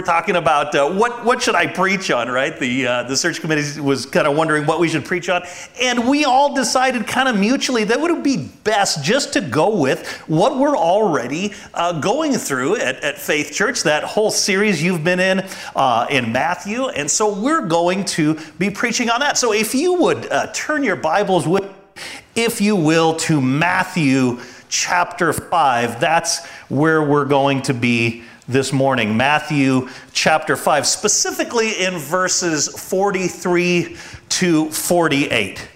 talking about what should I preach on, right? The search committee was kind of wondering what we should preach on. And we all decided kind of mutually that would be best just to go with what we're already going through at Faith Church, that whole series you've been in Matthew. And so we're going to be preaching on that. So if you would turn your Bibles with, if you will, to Matthew chapter 5, that's where we're going to be this morning. Matthew chapter 5, specifically in verses 43 to 48.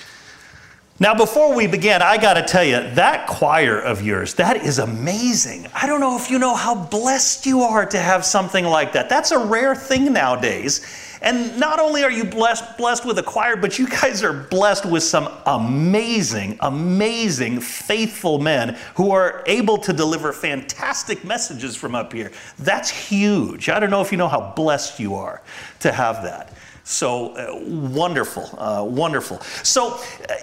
Now, before we begin, I got to tell you, that choir of yours, that is amazing. I don't know if you know how blessed you are to have something like that. That's a rare thing nowadays. And not only are you blessed with a choir, but you guys are blessed with some amazing, amazing, faithful men who are able to deliver fantastic messages from up here. That's huge. I don't know if you know how blessed you are to have that. So wonderful, wonderful. So,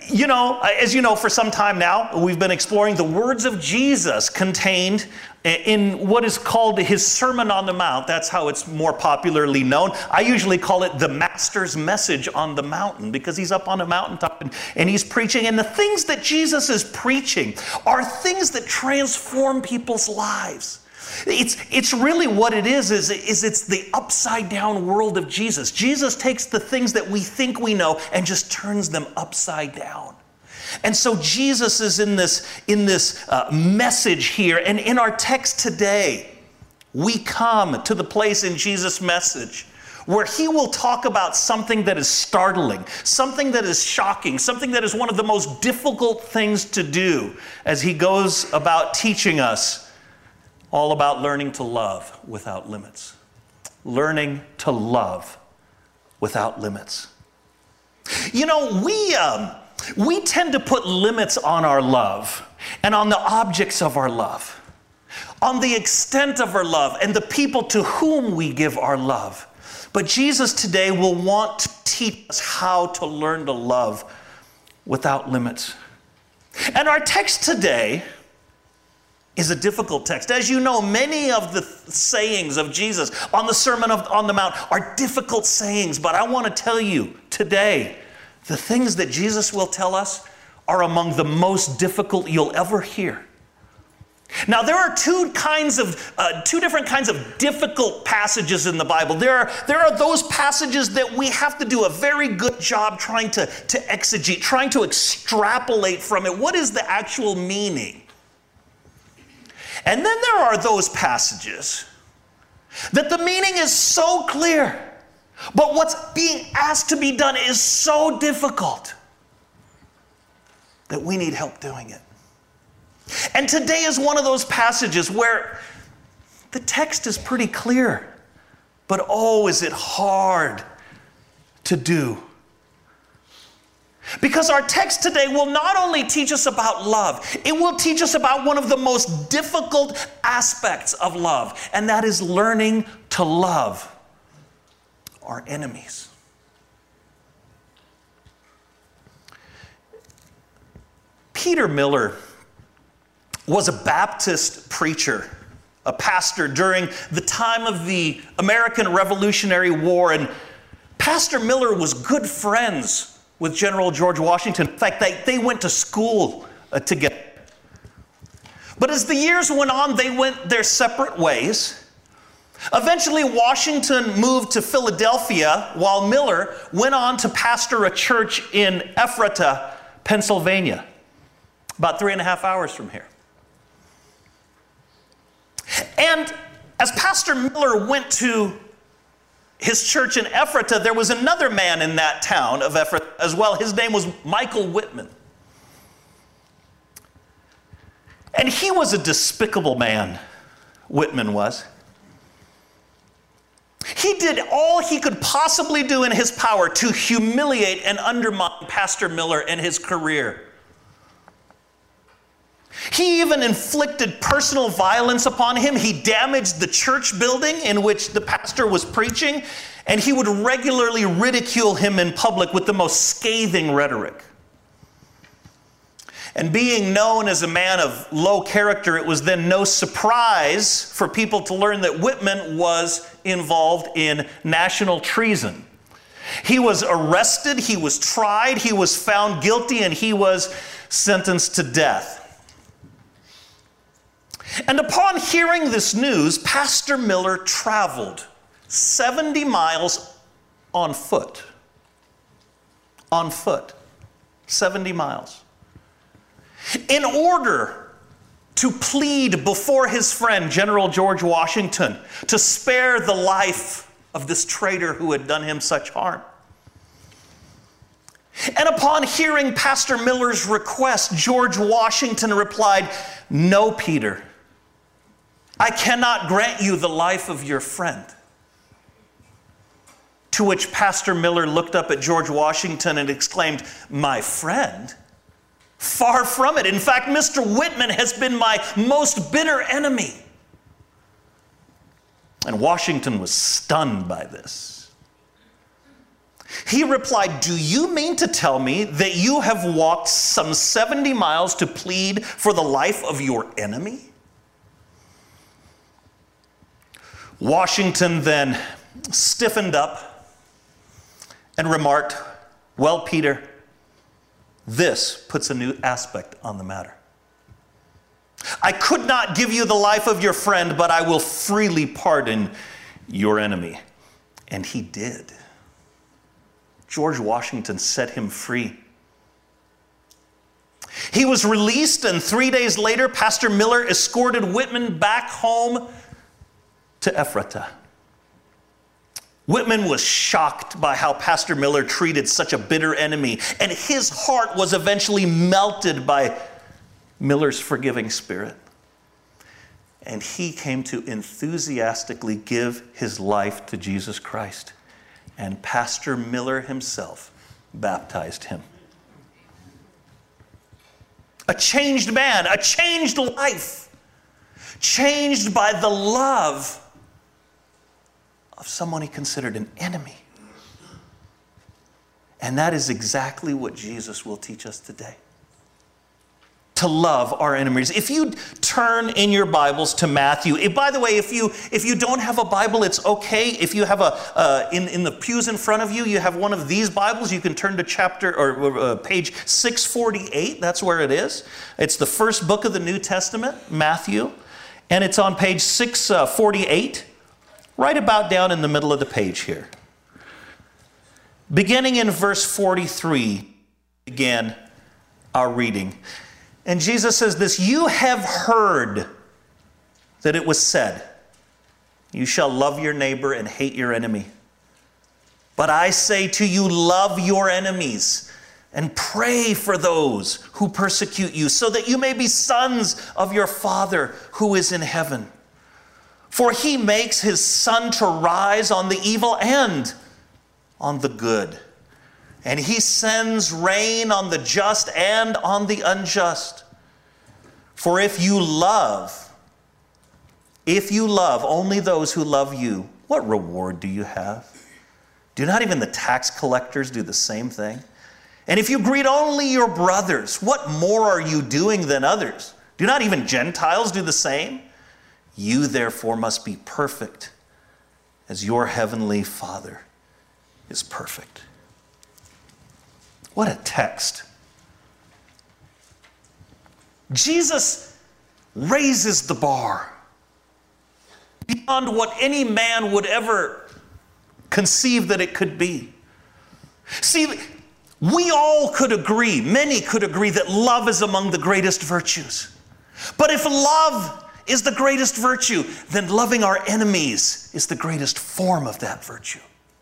as you know, for some time now, we've been exploring the words of Jesus contained in what is called his Sermon on the Mount. That's how it's more popularly known. I usually call it the Master's Message on the Mountain, because he's up on a mountaintop and he's preaching. And the things that Jesus is preaching are things that transform people's lives. It's really what it is it's the upside down world of Jesus. Jesus takes the things that we think we know and just turns them upside down. And so Jesus is in this message here. And in our text today, we come to the place in Jesus' message where he will talk about something that is startling, something that is shocking, something that is one of the most difficult things to do as he goes about teaching us all about learning to love without limits. Learning to love without limits. You know, we tend to put limits on our love and on the objects of our love, on the extent of our love and the people to whom we give our love. But Jesus today will want to teach us how to learn to love without limits. And our text today is a difficult text. As you know, many of the sayings of Jesus on the Sermon on the Mount are difficult sayings, but I want to tell you today, the things that Jesus will tell us are among the most difficult you'll ever hear. Now, there are two different kinds of difficult passages in the Bible. There are those passages that we have to do a very good job trying to exegete, trying to extrapolate from it. What is the actual meaning? And then there are those passages that the meaning is so clear, but what's being asked to be done is so difficult that we need help doing it. And today is one of those passages where the text is pretty clear, but oh, is it hard to do. Because our text today will not only teach us about love, it will teach us about one of the most difficult aspects of love, and that is learning to love our enemies. Peter Miller was a Baptist preacher, a pastor during the time of the American Revolutionary War, and Pastor Miller was good friends with General George Washington. In fact, they went to school together. But as the years went on, they went their separate ways. Eventually, Washington moved to Philadelphia, while Miller went on to pastor a church in Ephrata, Pennsylvania, about 3.5 hours from here. And as Pastor Miller went to his church in Ephrata, there was another man in that town of Ephrata as well. His name was Michael Whitman. And he was a despicable man, Whitman was. He did all he could possibly do in his power to humiliate and undermine Pastor Miller and his career. He even inflicted personal violence upon him. He damaged the church building in which the pastor was preaching, and he would regularly ridicule him in public with the most scathing rhetoric. And being known as a man of low character, it was then no surprise for people to learn that Whitman was involved in national treason. He was arrested, he was tried, he was found guilty, and he was sentenced to death. And upon hearing this news, Pastor Miller traveled 70 miles on foot. On foot. 70 miles. In order to plead before his friend, General George Washington, to spare the life of this traitor who had done him such harm. And upon hearing Pastor Miller's request, George Washington replied, "No, Peter, I cannot grant you the life of your friend." To which Pastor Miller looked up at George Washington and exclaimed, "My friend? Far from it. In fact, Mr. Whitman has been my most bitter enemy." And Washington was stunned by this. He replied, "Do you mean to tell me that you have walked some 70 miles to plead for the life of your enemy?" Washington then stiffened up and remarked, "Well, Peter, this puts a new aspect on the matter. I could not give you the life of your friend, but I will freely pardon your enemy." And he did. George Washington set him free. He was released, and 3 days later, Pastor Miller escorted Whitman back home to Ephrata. Whitman was shocked by how Pastor Miller treated such a bitter enemy, and his heart was eventually melted by Miller's forgiving spirit. And he came to enthusiastically give his life to Jesus Christ. And Pastor Miller himself baptized him. A changed man, a changed life, changed by the love of someone he considered an enemy. And that is exactly what Jesus will teach us today. To love our enemies. If you turn in your Bibles to Matthew, by the way, if you don't have a Bible, it's okay. If you have in the pews in front of you, you have one of these Bibles, you can turn to chapter or page 648. That's where it is. It's the first book of the New Testament, Matthew, and it's on page 648. Right about down in the middle of the page here. Beginning in verse 43, began our reading. And Jesus says this, "You have heard that it was said, 'You shall love your neighbor and hate your enemy.' But I say to you, love your enemies and pray for those who persecute you, so that you may be sons of your Father who is in heaven. For he makes his sun to rise on the evil and on the good. And he sends rain on the just and on the unjust. For if you love only those who love you, what reward do you have? Do not even the tax collectors do the same thing? And if you greet only your brothers, what more are you doing than others? Do not even Gentiles do the same? You therefore must be perfect as your heavenly Father is perfect." What a text. Jesus raises the bar beyond what any man would ever conceive that it could be. See, we all could agree, many could agree, that love is among the greatest virtues. But if love is the greatest virtue, then loving our enemies is the greatest form of that virtue.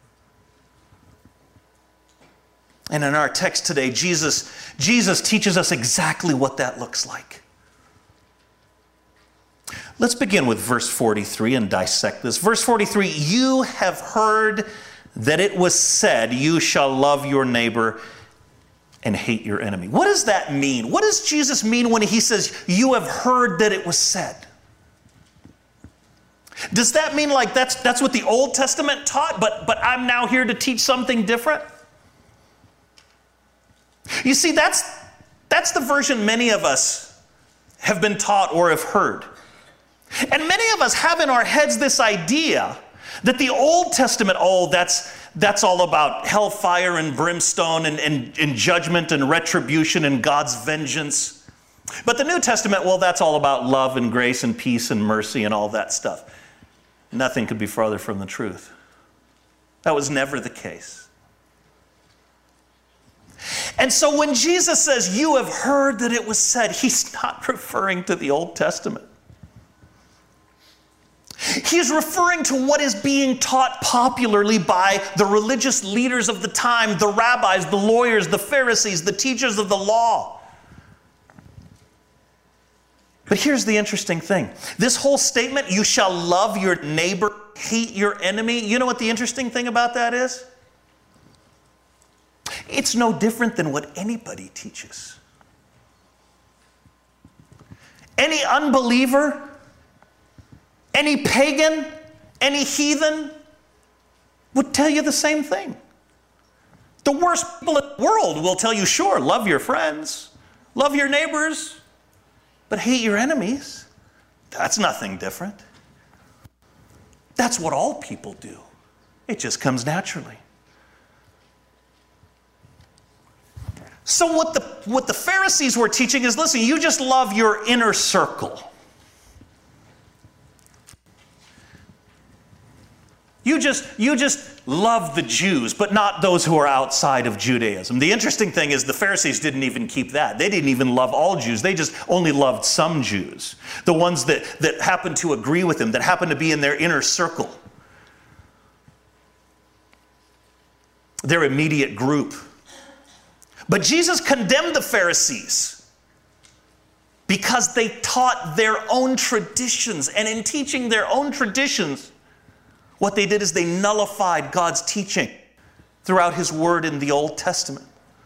And in our text today, Jesus teaches us exactly what that looks like. Let's begin with verse 43 and dissect this. Verse 43, "You have heard that it was said, 'You shall love your neighbor and hate your enemy.'" What does that mean? What does Jesus mean when he says, "You have heard that it was said"? Does that mean like that's what the Old Testament taught, but I'm now here to teach something different? You see, that's the version many of us have been taught or have heard. And many of us have in our heads this idea That the Old Testament, that's all about hellfire and brimstone and judgment and retribution and God's vengeance. But the New Testament, well, that's all about love and grace and peace and mercy and all that stuff. Nothing could be farther from the truth. That was never the case. And so when Jesus says, you have heard that it was said, he's not referring to the Old Testament. He's referring to what is being taught popularly by the religious leaders of the time, the rabbis, the lawyers, the Pharisees, the teachers of the law. But here's the interesting thing. This whole statement, you shall love your neighbor, hate your enemy. You know what the interesting thing about that is? It's no different than what anybody teaches. Any unbeliever, any pagan, any heathen would tell you the same thing. The worst people in the world will tell you, sure, love your friends, love your neighbors, but hate your enemies. That's nothing different. That's what all people do. It just comes naturally. So what the Pharisees were teaching is, listen, you just love your inner circle. You just love the Jews, but not those who are outside of Judaism. The interesting thing is the Pharisees didn't even keep that. They didn't even love all Jews. They just only loved some Jews. The ones that happened to agree with them, that happened to be in their inner circle. Their immediate group. But Jesus condemned the Pharisees because they taught their own traditions. And in teaching their own traditions, what they did is they nullified God's teaching throughout his word in the Old Testament.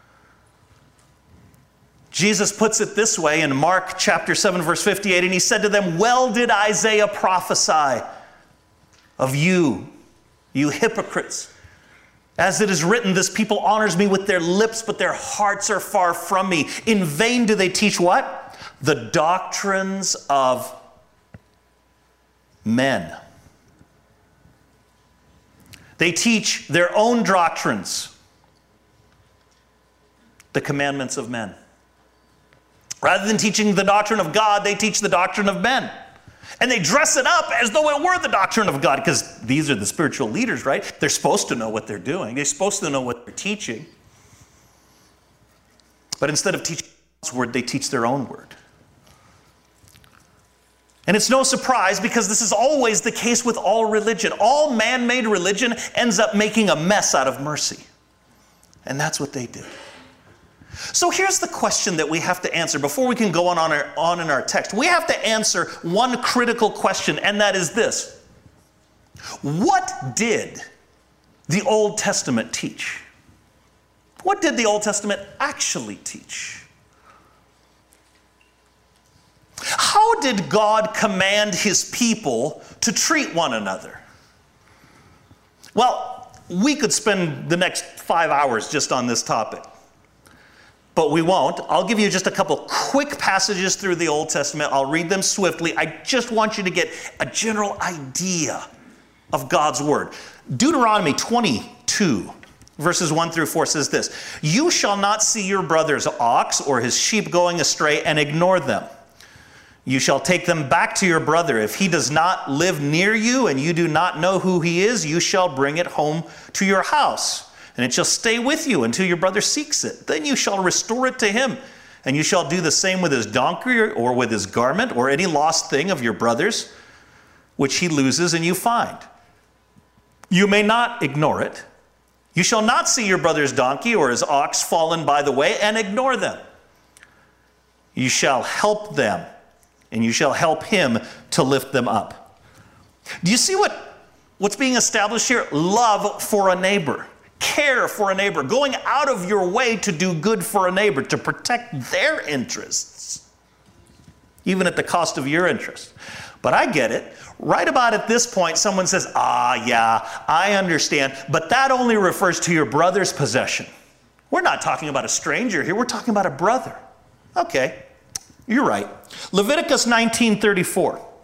Jesus puts it this way in Mark chapter 7, verse 58, and he said to them, well did Isaiah prophesy of you, you hypocrites. As it is written, this people honors me with their lips, but their hearts are far from me. In vain do they teach what? The doctrines of men. They teach their own doctrines, the commandments of men. Rather than teaching the doctrine of God, they teach the doctrine of men. And they dress it up as though it were the doctrine of God, because these are the spiritual leaders, right? They're supposed to know what they're doing. They're supposed to know what they're teaching. But instead of teaching God's word, they teach their own word. And it's no surprise, because this is always the case with all religion. All man-made religion ends up making a mess out of mercy. And that's what they did. So here's the question that we have to answer before we can go on in our text. We have to answer one critical question, and that is this. What did the Old Testament teach? What did the Old Testament actually teach? How did God command his people to treat one another? Well, we could spend the next 5 hours just on this topic. But we won't. I'll give you just a couple quick passages through the Old Testament. I'll read them swiftly. I just want you to get a general idea of God's word. Deuteronomy 22, verses 1 through 4 says this. You shall not see your brother's ox or his sheep going astray and ignore them. You shall take them back to your brother. If he does not live near you and you do not know who he is, you shall bring it home to your house. And it shall stay with you until your brother seeks it. Then you shall restore it to him. And you shall do the same with his donkey or with his garment or any lost thing of your brother's, which he loses and you find. You may not ignore it. You shall not see your brother's donkey or his ox fallen by the way and ignore them. You shall help them, and you shall help him to lift them up. Do you see what's being established here? Love for a neighbor. Care for a neighbor, going out of your way to do good for a neighbor, to protect their interests, even at the cost of your interest. But I get it. Right about at this point, someone says, yeah, I understand, but that only refers to your brother's possession. We're not talking about a stranger here. We're talking about a brother. Okay, you're right. Leviticus 19:34.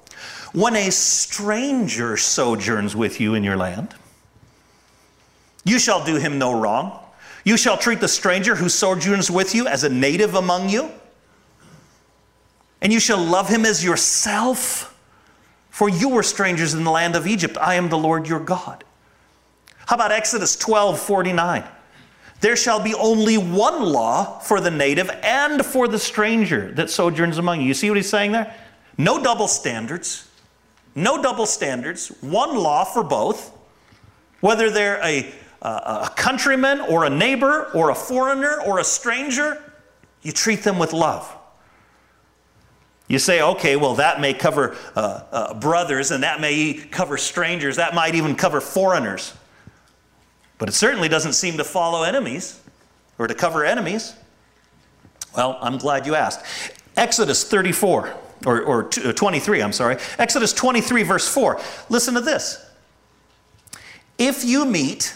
when a stranger sojourns with you in your land, you shall do him no wrong. You shall treat the stranger who sojourns with you as a native among you, and you shall love him as yourself, for you were strangers in the land of Egypt. I am the Lord your God. How about Exodus 12:49? There shall be only one law for the native and for the stranger that sojourns among you. You see what he's saying there? No double standards. No double standards. One law for both. Whether they're a countryman or a neighbor or a foreigner or a stranger, you treat them with love. You say, okay, well, that may cover brothers, and that may cover strangers. That might even cover foreigners. But it certainly doesn't seem to follow enemies or to cover enemies. Well, I'm glad you asked. Exodus 34, or 23, I'm sorry. Exodus 23, verse 4. Listen to this. If you meet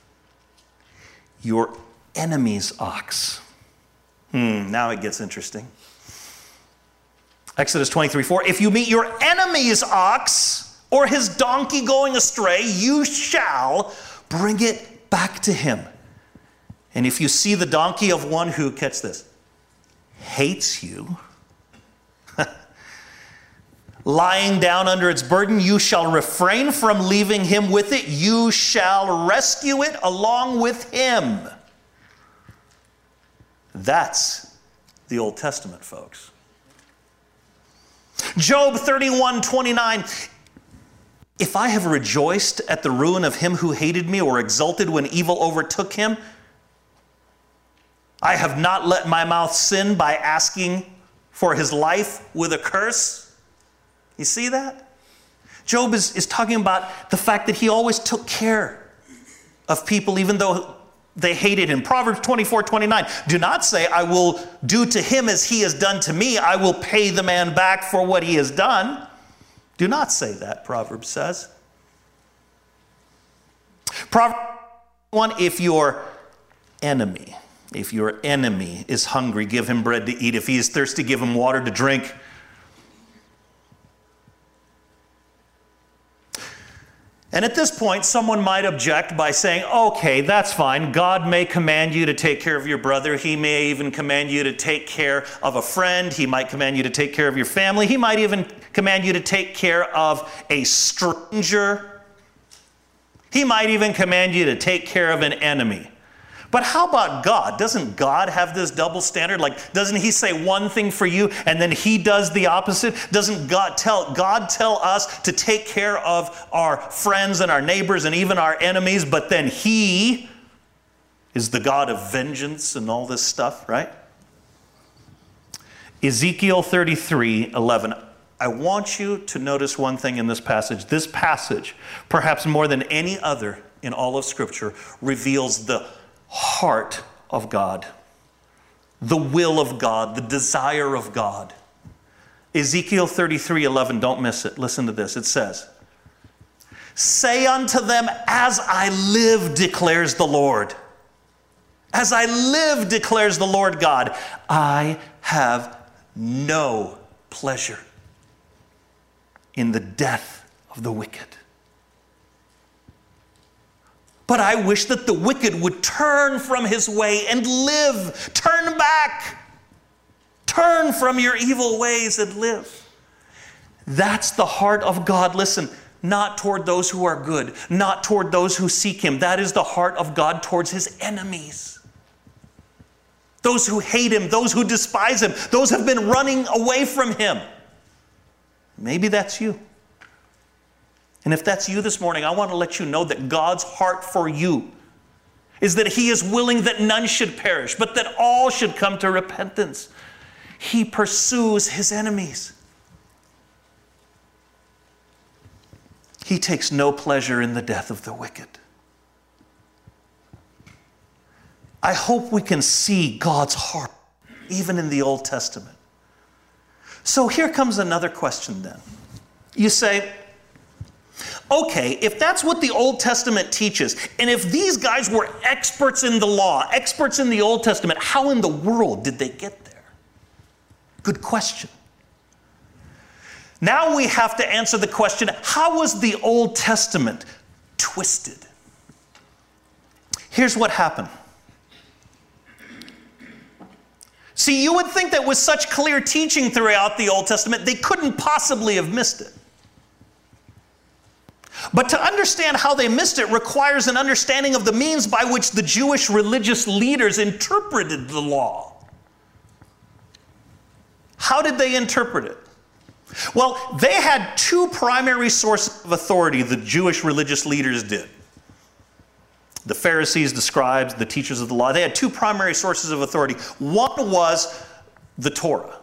your enemy's ox. Now it gets interesting. Exodus 23:4. If you meet your enemy's ox or his donkey going astray, you shall bring it back to him. And if you see the donkey of one who, catch this, hates you, lying down under its burden, you shall refrain from leaving him with it. You shall rescue it along with him. That's the Old Testament, folks. Job 31:29. If I have rejoiced at the ruin of him who hated me, or exulted when evil overtook him, I have not let my mouth sin by asking for his life with a curse. You see that? Job is talking about the fact that he always took care of people even though they hated him. Proverbs 24:29. Do not say, I will do to him as he has done to me. I will pay the man back for what he has done. Do not say that, Proverbs says. Proverbs 1, if your enemy is hungry, give him bread to eat. If he is thirsty, give him water to drink. And at this point, someone might object by saying, okay, that's fine. God may command you to take care of your brother. He may even command you to take care of a friend. He might command you to take care of your family. He might even command you to take care of a stranger. He might even command you to take care of an enemy. But how about God? Doesn't God have this double standard? Like, doesn't he say one thing for you and then he does the opposite? Doesn't God tell us to take care of our friends and our neighbors and even our enemies, but then he is the God of vengeance and all this stuff, right? Ezekiel 33:11. I want you to notice one thing in this passage. This passage, perhaps more than any other in all of Scripture, reveals the heart of God, the will of God, the desire of God. Ezekiel 33:11, don't miss it. Listen to this. It says, say unto them, as I live, declares the Lord. As I live, declares the Lord God, I have no pleasure in the death of the wicked. But I wish that the wicked would turn from his way and live. Turn back. Turn from your evil ways and live. That's the heart of God. Listen, not toward those who are good, not toward those who seek him. That is the heart of God towards his enemies. Those who hate him, those who despise him, those who have been running away from him. Maybe that's you. And if that's you this morning, I want to let you know that God's heart for you is that he is willing that none should perish, but that all should come to repentance. He pursues his enemies. He takes no pleasure in the death of the wicked. I hope we can see God's heart, even in the Old Testament. So here comes another question then. You say, okay, if that's what the Old Testament teaches, and if these guys were experts in the law, experts in the Old Testament, how in the world did they get there? Good question. Now we have to answer the question, how was the Old Testament twisted? Here's what happened. See, you would think that with such clear teaching throughout the Old Testament, they couldn't possibly have missed it. But to understand how they missed it requires an understanding of the means by which the Jewish religious leaders interpreted the law. How did they interpret it? Well, they had two primary sources of authority, the Jewish religious leaders did. The Pharisees, the scribes, the teachers of the law, they had two primary sources of authority. One was the Torah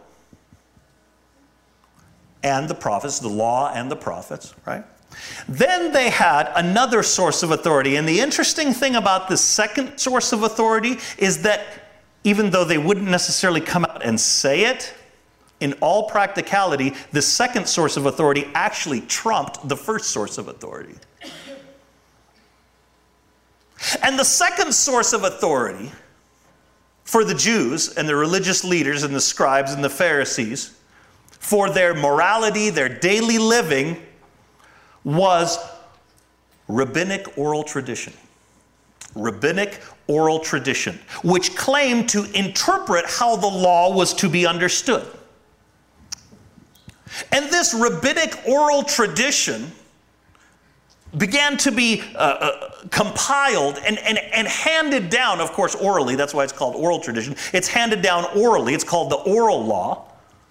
and the prophets, the law and the prophets, right? Then they had another source of authority. And the interesting thing about the second source of authority is that even though they wouldn't necessarily come out and say it, in all practicality, the second source of authority actually trumped the first source of authority. And the second source of authority for the Jews and the religious leaders and the scribes and the Pharisees for their morality, their daily living, was rabbinic oral tradition. Rabbinic oral tradition, which claimed to interpret how the law was to be understood. And this rabbinic oral tradition began to be compiled and handed down, of course, orally. That's why it's called oral tradition. It's handed down orally. It's called the oral law.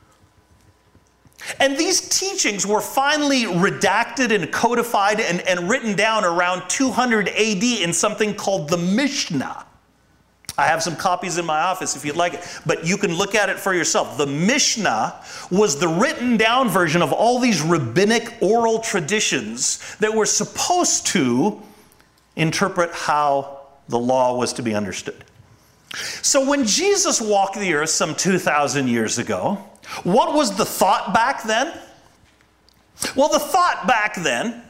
And these teachings were finally redacted and codified and written down around 200 AD in something called the Mishnah. I have some copies in my office if you'd like it, but you can look at it for yourself. The Mishnah was the written down version of all these rabbinic oral traditions that were supposed to interpret how the law was to be understood. So when Jesus walked the earth some 2,000 years ago, what was the thought back then? Well, the thought back then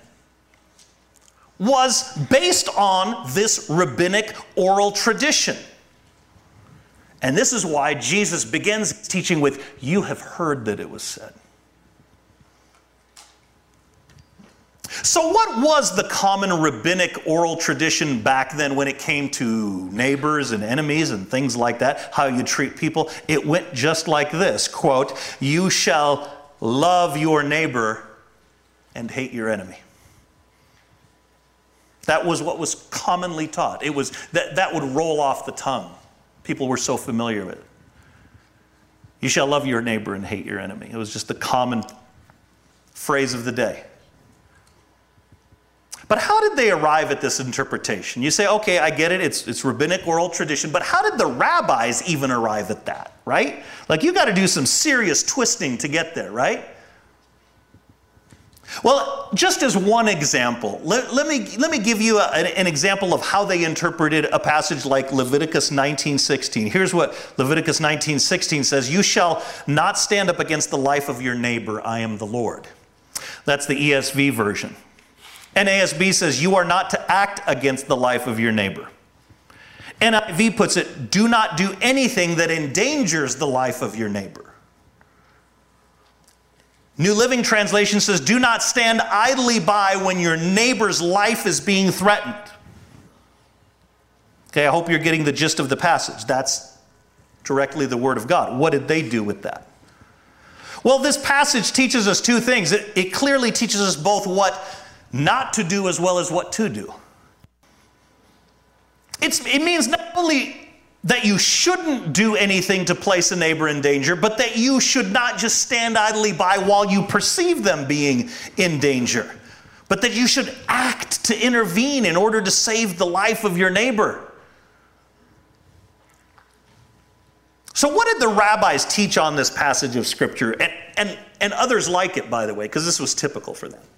was based on this rabbinic oral tradition. And this is why Jesus begins teaching with, "You have heard that it was said." So what was the common rabbinic oral tradition back then when it came to neighbors and enemies and things like that, how you treat people? It went just like this, quote, "You shall love your neighbor and hate your enemy." That was what was commonly taught. It was that would roll off the tongue. People were so familiar with it. You shall love your neighbor and hate your enemy. It was just the common phrase of the day. But how did they arrive at this interpretation? You say, okay, I get it. It's rabbinic oral tradition. But how did the rabbis even arrive at that, right? Like, you got to do some serious twisting to get there, right? Well, just as one example, let me give you an example of how they interpreted a passage like Leviticus 19:16. Here's what Leviticus 19:16 says: "You shall not stand up against the life of your neighbor. I am the Lord." That's the ESV version. NASB says, "You are not to act against the life of your neighbor." NIV puts it, "Do not do anything that endangers the life of your neighbor." New Living Translation says, "Do not stand idly by when your neighbor's life is being threatened." Okay, I hope you're getting the gist of the passage. That's directly the Word of God. What did they do with that? Well, this passage teaches us two things. It clearly teaches us both what not to do as well as what to do. It means not only that you shouldn't do anything to place a neighbor in danger, but that you should not just stand idly by while you perceive them being in danger, but that you should act to intervene in order to save the life of your neighbor. So what did the rabbis teach on this passage of Scripture, and others like it, by the way, because this was typical for them?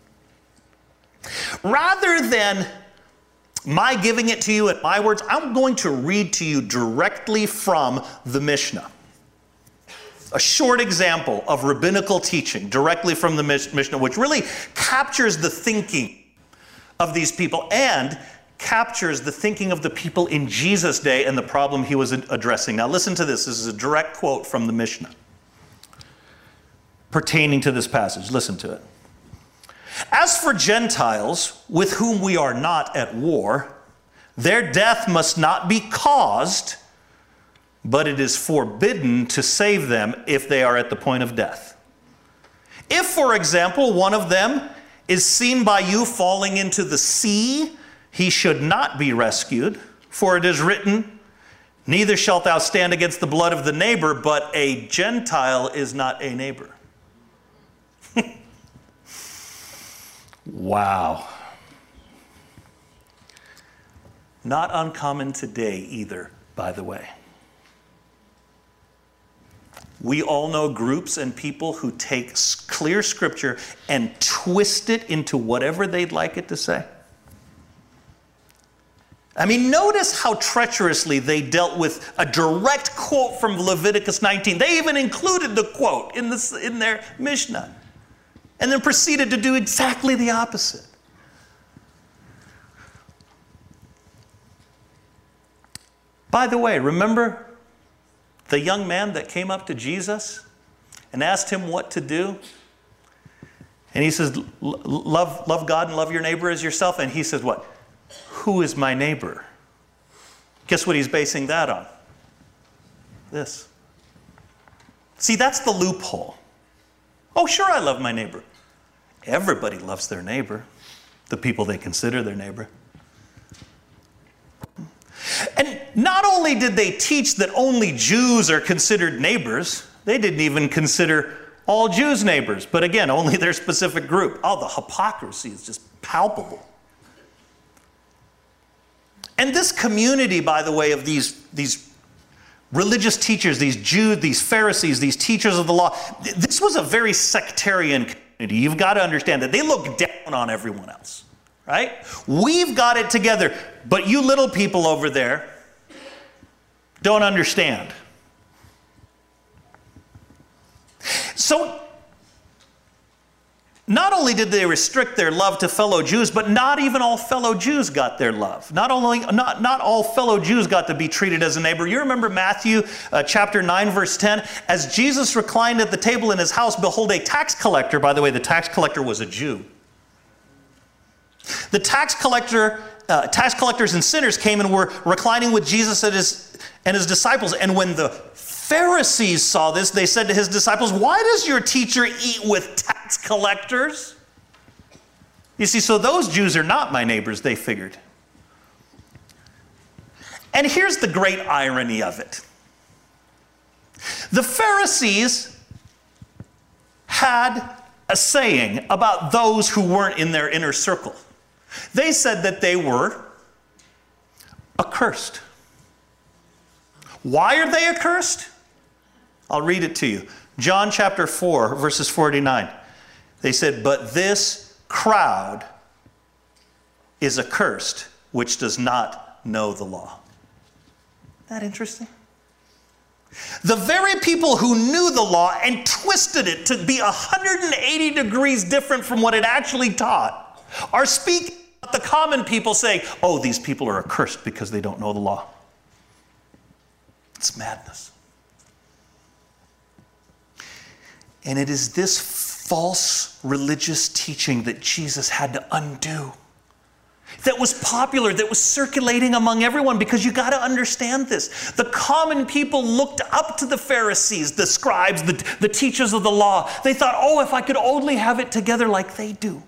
Rather than my giving it to you in my words, I'm going to read to you directly from the Mishnah. A short example of rabbinical teaching directly from the Mishnah, which really captures the thinking of these people and captures the thinking of the people in Jesus' day and the problem he was addressing. Now listen to this. This is a direct quote from the Mishnah. pertaining to this passage. Listen to it. As for Gentiles with whom we are not at war, their death must not be caused, but it is forbidden to save them if they are at the point of death. If, for example, one of them is seen by you falling into the sea, he should not be rescued, for it is written, neither shalt thou stand against the blood of the neighbor, but a Gentile is not a neighbor. Wow. Not uncommon today either, by the way. We all know groups and people who take clear scripture and twist it into whatever they'd like it to say. I mean, notice how treacherously they dealt with a direct quote from Leviticus 19. They even included the quote in their Mishnah, and then proceeded to do exactly the opposite. By the way, remember the young man that came up to Jesus and asked him what to do? And he says, love God and love your neighbor as yourself. And he says, what? Who is my neighbor? Guess what he's basing that on? This. See, that's the loophole. Oh, sure, I love my neighbor. Everybody loves their neighbor, the people they consider their neighbor. And not only did they teach that only Jews are considered neighbors, they didn't even consider all Jews neighbors, but again, only their specific group. Oh, the hypocrisy is just palpable. And this community, by the way, of these religious teachers, these Jews, these Pharisees, these teachers of the law, this was a very sectarian community. You've got to understand that they look down on everyone else, right? We've got it together, but you little people over there don't understand. So, not only did they restrict their love to fellow Jews, but not even all fellow Jews got their love. Not all fellow Jews got to be treated as a neighbor. You remember Matthew chapter 9, verse 10? As Jesus reclined at the table in his house, behold, a tax collector. By the way, the tax collector was a Jew. The tax collectors and sinners came and were reclining with Jesus and his disciples. And when the Pharisees saw this, they said to his disciples, why does your teacher eat with tax collectors? You see, so those Jews are not my neighbors, they figured. And here's the great irony of it. The Pharisees had a saying about those who weren't in their inner circle. They said that they were accursed. Why are they accursed? I'll read it to you. John chapter 4, verses 49. They said, but this crowd is accursed, which does not know the law. Isn't that interesting? The very people who knew the law and twisted it to be 180 degrees different from what it actually taught are speaking about the common people saying, oh, these people are accursed because they don't know the law. It's madness. And it is this false religious teaching that Jesus had to undo. That was popular, that was circulating among everyone, because you got to understand this. The common people looked up to the Pharisees, the scribes, the teachers of the law. They thought, oh, if I could only have it together like they do.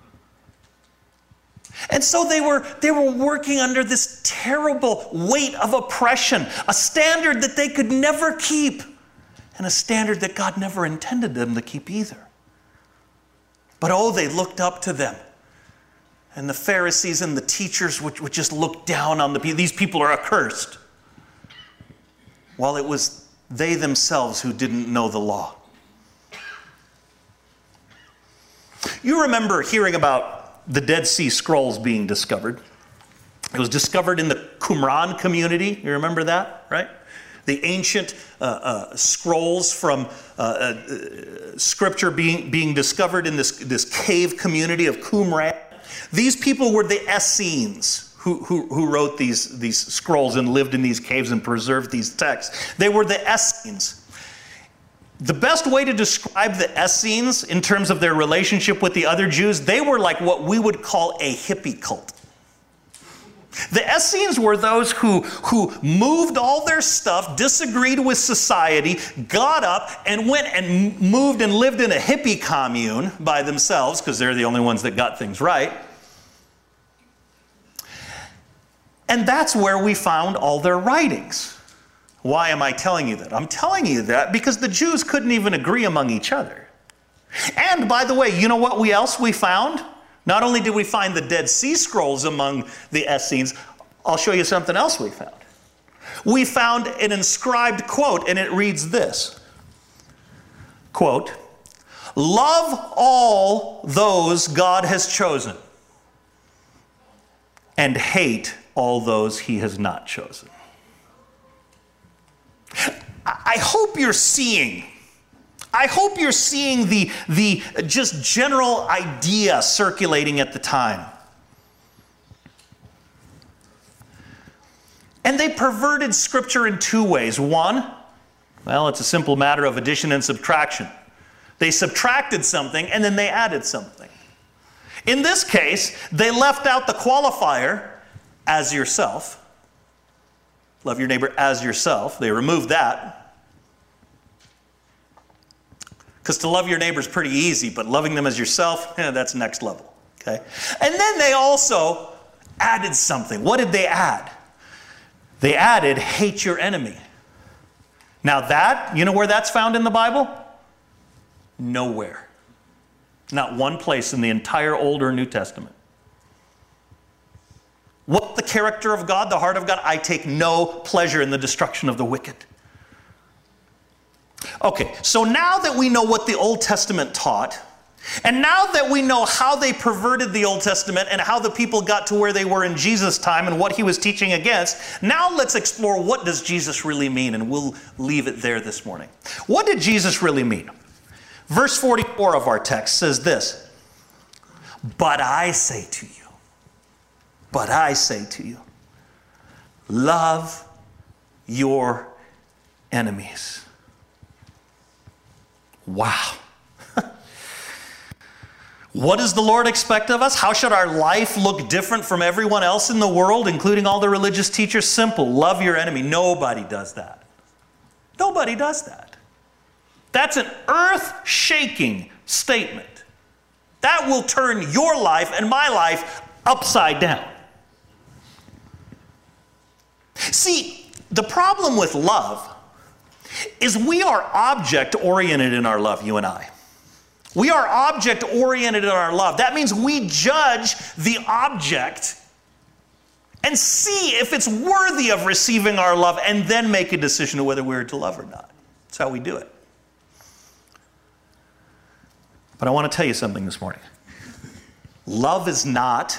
And so they were working under this terrible weight of oppression, a standard that they could never keep, and a standard that God never intended them to keep either. But oh, they looked up to them. And the Pharisees and the teachers would just look down on the people. These people are accursed. While it was they themselves who didn't know the law. You remember hearing about the Dead Sea Scrolls being discovered. It was discovered in the Qumran community. You remember that, right? The ancient scrolls from Scripture being discovered in this cave community of Qumran. These people were the Essenes who wrote these scrolls and lived in these caves and preserved these texts. They were the Essenes. The best way to describe the Essenes in terms of their relationship with the other Jews, they were like what we would call a hippie cult. The Essenes were those who moved all their stuff, disagreed with society, got up and went and moved and lived in a hippie commune by themselves, because they're the only ones that got things right. And that's where we found all their writings. Why am I telling you that? I'm telling you that because the Jews couldn't even agree among each other. And by the way, you know what else we found? Not only did we find the Dead Sea Scrolls among the Essenes, I'll show you something else we found. We found an inscribed quote, and it reads this, quote, "Love all those God has chosen, and hate all those he has not chosen." I hope you're seeing the just general idea circulating at the time. And they perverted Scripture in two ways. One, well, it's a simple matter of addition and subtraction. They subtracted something and then they added something. In this case, they left out the qualifier, as yourself. Love your neighbor as yourself. They removed that. Because to love your neighbor is pretty easy, but loving them as yourself, that's next level. Okay? And then they also added something. What did they add? They added, hate your enemy. Now that, you know where that's found in the Bible? Nowhere. Not one place in the entire Old or New Testament. What the character of God, the heart of God? I take no pleasure in the destruction of the wicked. Okay, so now that we know what the Old Testament taught, and now that we know how they perverted the Old Testament and how the people got to where they were in Jesus' time and what he was teaching against, now let's explore what does Jesus really mean, and we'll leave it there this morning. What did Jesus really mean? Verse 44 of our text says this, but I say to you, love your enemies. Wow. What does the Lord expect of us? How should our life look different from everyone else in the world, including all the religious teachers? Simple. Love your enemy. Nobody does that. Nobody does that. That's an earth-shaking statement. That will turn your life and my life upside down. See, the problem with love is we are object-oriented in our love, you and I. We are object-oriented in our love. That means we judge the object and see if it's worthy of receiving our love and then make a decision of whether we're to love or not. That's how we do it. But I want to tell you something this morning. Love is not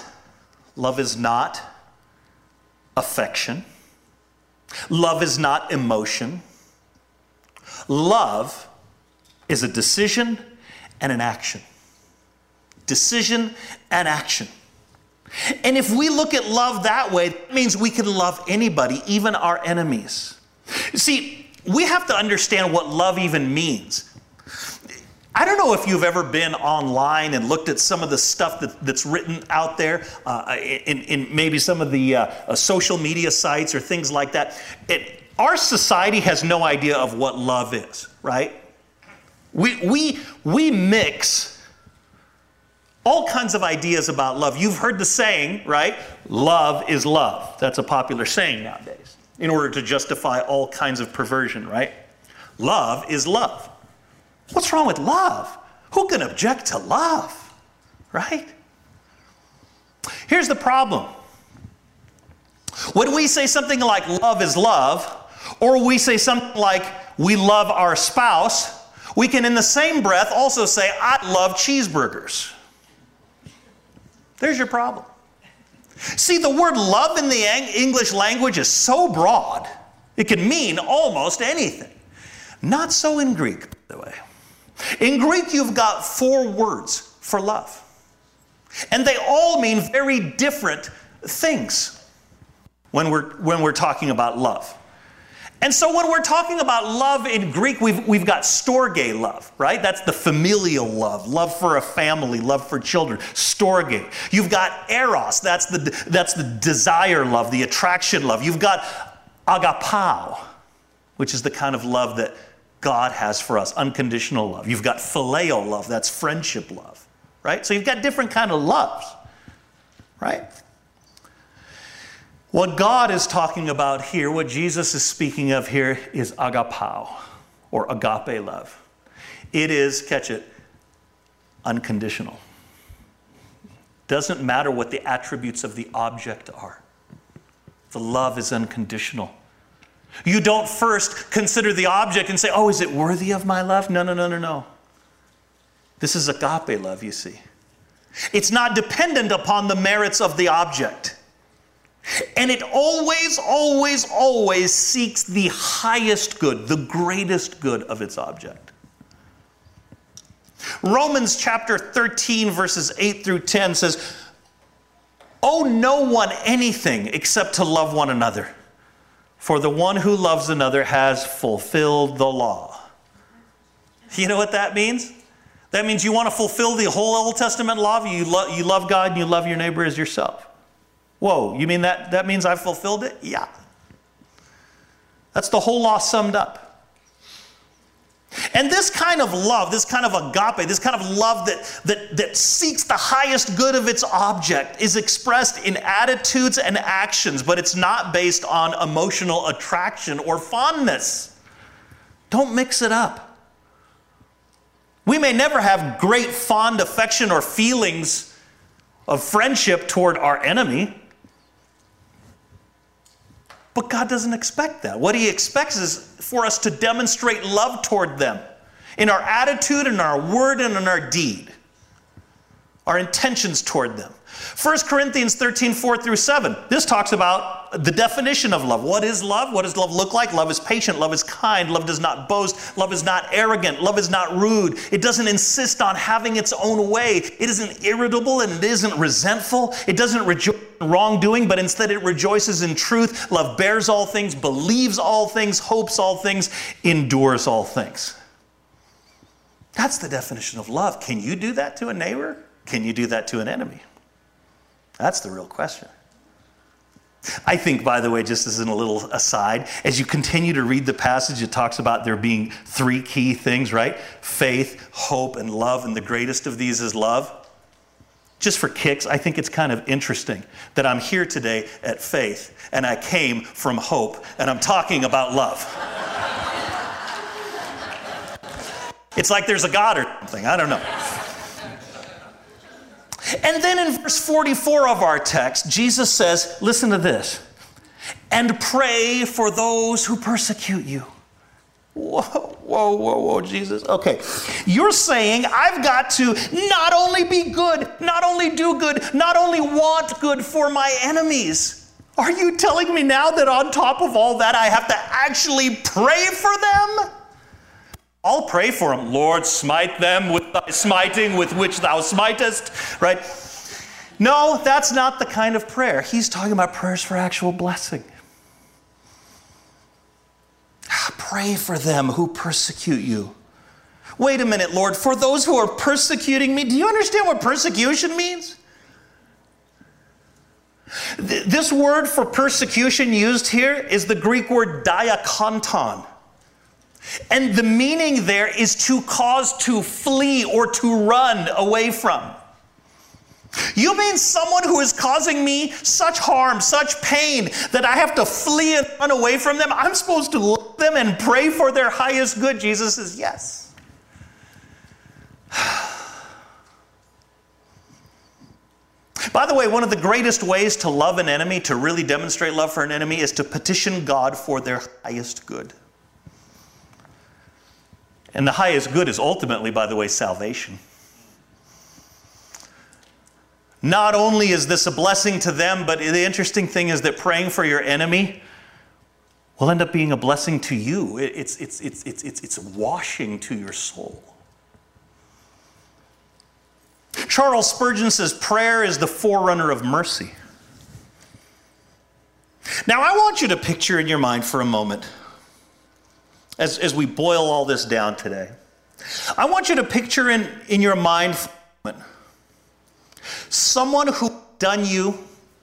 affection. Love is not emotion. Love is a decision and an action. Decision and action. And if we look at love that way, that means we can love anybody, even our enemies. See, we have to understand what love even means. I don't know if you've ever been online and looked at some of the stuff that's written out there in maybe some of the social media sites or things like that. Our society has no idea of what love is, right? We mix all kinds of ideas about love. You've heard the saying, right? Love is love. That's a popular saying nowadays in order to justify all kinds of perversion, right? Love is love. What's wrong with love? Who can object to love, right? Here's the problem. When we say something like love is love, or we say something like we love our spouse, we can in the same breath also say, I love cheeseburgers. There's your problem. See, the word love in the English language is so broad, it can mean almost anything. Not so in Greek, by the way. In Greek, you've got 4 words for love. And they all mean very different things when we're talking about love. And so when we're talking about love in Greek, we've got storge love, right? That's the familial love for a family, love for children, storge. You've got eros, that's the desire love, the attraction love. You've got agapao, which is the kind of love that God has for us, unconditional love. You've got phileo love, that's friendship love, right? So you've got different kind of loves, right? What God is talking about here, what Jesus is speaking of here, is agapao, or agape love. It is, catch it, unconditional. Doesn't matter what the attributes of the object are. The love is unconditional. You don't first consider the object and say, oh, is it worthy of my love? No. This is agape love, you see. It's not dependent upon the merits of the object. And it always seeks the highest good, the greatest good of its object. Romans chapter 13, verses 8 through 10 says, owe no one anything except to love one another. For the one who loves another has fulfilled the law. You know what that means? That means you want to fulfill the whole Old Testament law. You love God and you love your neighbor as yourself. Whoa, you mean that means I've fulfilled it? Yeah. That's the whole law summed up. And this kind of love, this kind of agape, this kind of love that seeks the highest good of its object is expressed in attitudes and actions, but it's not based on emotional attraction or fondness. Don't mix it up. We may never have great fond affection or feelings of friendship toward our enemy. But God doesn't expect that. What he expects is for us to demonstrate love toward them in our attitude, in our word, and in our deed. Our intentions toward them. 1 Corinthians 13, 4 through 7. This talks about the definition of love. What is love? What does love look like? Love is patient. Love is kind. Love does not boast. Love is not arrogant. Love is not rude. It doesn't insist on having its own way. It isn't irritable and it isn't resentful. It doesn't rejoice in wrongdoing, but instead it rejoices in truth. Love bears all things, believes all things, hopes all things, endures all things. That's the definition of love. Can you do that to a neighbor? Can you do that to an enemy? That's the real question. I think, by the way, just as in a little aside, as you continue to read the passage, it talks about there being three key things, right? Faith, hope, and love, and the greatest of these is love. Just for kicks, I think it's kind of interesting that I'm here today at Faith, and I came from hope, and I'm talking about love. It's like there's a God or something, I don't know. And then in verse 44 of our text, Jesus says, listen to this, and pray for those who persecute you. Whoa, Jesus. Okay, you're saying I've got to not only be good, not only do good, not only want good for my enemies. Are you telling me now that on top of all that, I have to actually pray for them? I'll pray for them. Lord, smite them with thy smiting with which thou smitest, right? No, that's not the kind of prayer. He's talking about prayers for actual blessing. Pray for them who persecute you. Wait a minute, Lord, for those who are persecuting me, do you understand what persecution means? This word for persecution used here is the Greek word diakonton. And the meaning there is to cause to flee or to run away from. You mean someone who is causing me such harm, such pain, that I have to flee and run away from them? I'm supposed to love them and pray for their highest good? Jesus says, yes. By the way, one of the greatest ways to love an enemy, to really demonstrate love for an enemy, is to petition God for their highest good. And the highest good is ultimately, by the way, salvation. Not only is this a blessing to them, but the interesting thing is that praying for your enemy will end up being a blessing to you. It's washing to your soul. Charles Spurgeon says prayer is the forerunner of mercy. Now I want you to picture in your mind for a moment as we boil all this down today, I want you to picture in your mind for a moment, someone who done you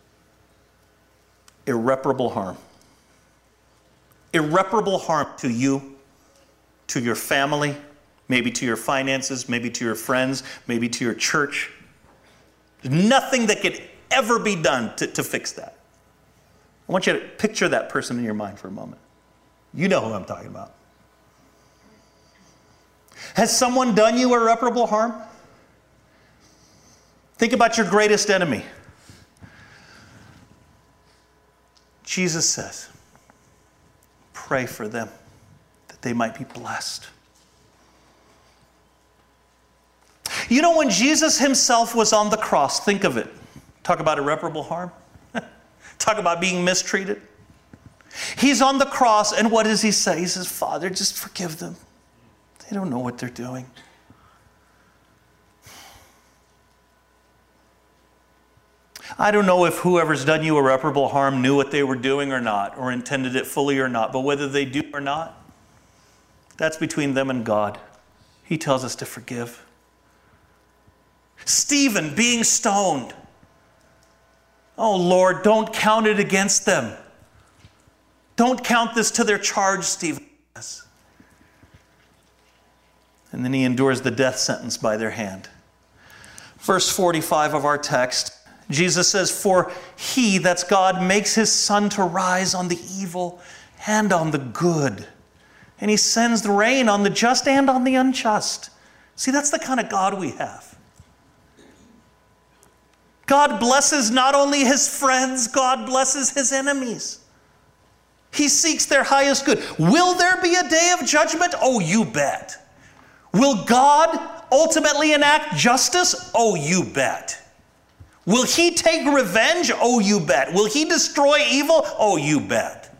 irreparable harm. Irreparable harm to you, to your family, maybe to your finances, maybe to your friends, maybe to your church. There's nothing that could ever be done to fix that. I want you to picture that person in your mind for a moment. You know who I'm talking about. Has someone done you irreparable harm? Think about your greatest enemy. Jesus says, pray for them that they might be blessed. You know, when Jesus himself was on the cross, think of it. Talk about irreparable harm. Talk about being mistreated. He's on the cross, and what does he say? He says, Father, just forgive them. They don't know what they're doing. I don't know if whoever's done you irreparable harm knew what they were doing or not, or intended it fully or not, but whether they do or not, that's between them and God. He tells us to forgive. Stephen being stoned. Oh Lord, don't count it against them. Don't count this to their charge, Stephen says. And then he endures the death sentence by their hand. Verse 45 of our text, Jesus says, for he, that's God, makes his sun to rise on the evil and on the good. And he sends the rain on the just and on the unjust. See, that's the kind of God we have. God blesses not only his friends, God blesses his enemies. He seeks their highest good. Will there be a day of judgment? Oh, you bet. Will God ultimately enact justice? Oh, you bet. Will he take revenge? Oh, you bet. Will he destroy evil? Oh, you bet.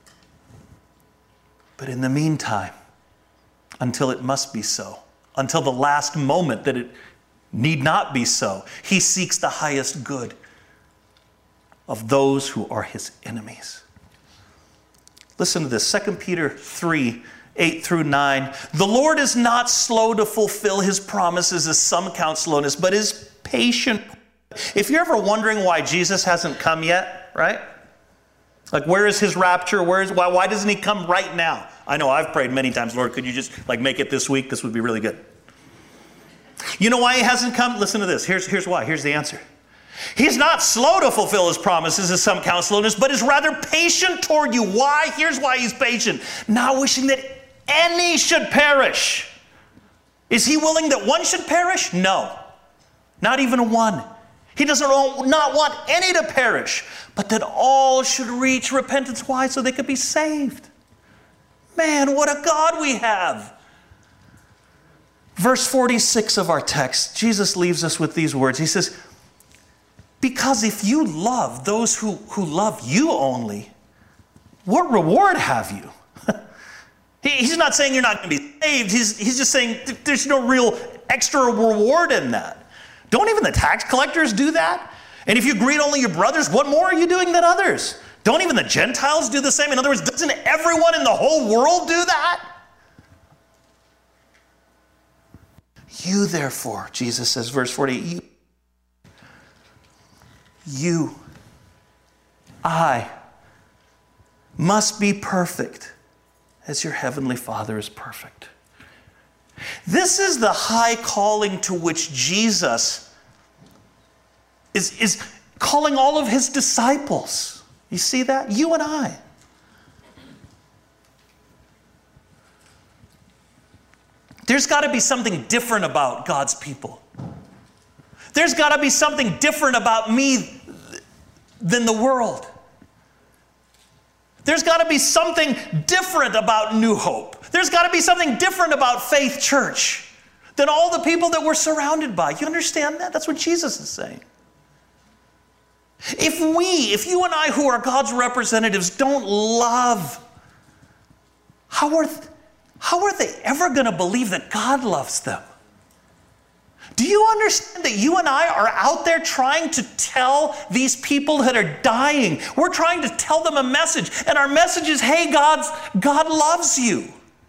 But in the meantime, until it must be so, until the last moment that it need not be so, he seeks the highest good of those who are his enemies. Listen to this, 2 Peter 3, 8 through 9. The Lord is not slow to fulfill his promises, as some count slowness, but is patient. If you're ever wondering why Jesus hasn't come yet, right? Like, where is his rapture? Why doesn't he come right now? I know I've prayed many times, Lord, could you just make it this week? This would be really good. You know why he hasn't come? Listen to this. Here's why. Here's the answer. He's not slow to fulfill his promises, as some count slowness, but is rather patient toward you. Why? Here's why he's patient. Not wishing that any should perish. Is he willing that one should perish? No. Not even one. He doesn't not want any to perish, but that all should reach repentance. Why? So they could be saved. Man, what a God we have. Verse 46 of our text, Jesus leaves us with these words. He says, because if you love those who love you only, what reward have you? He's not saying you're not going to be saved. He's just saying there's no real extra reward in that. Don't even the tax collectors do that? And if you greet only your brothers, what more are you doing than others? Don't even the Gentiles do the same? In other words, doesn't everyone in the whole world do that? You therefore, Jesus says, verse 48, I must be perfect as your heavenly Father is perfect. This is the high calling to which Jesus is calling all of his disciples. You see that? You and I. There's got to be something different about God's people. There's got to be something different about me than the world. There's got to be something different about New Hope. There's got to be something different about Faith Church than all the people that we're surrounded by. You understand that? That's what Jesus is saying. If you and I, who are God's representatives, don't love, how are they ever going to believe that God loves them? Do you understand that you and I are out there trying to tell these people that are dying? We're trying to tell them a message, and our message is, hey, God loves you.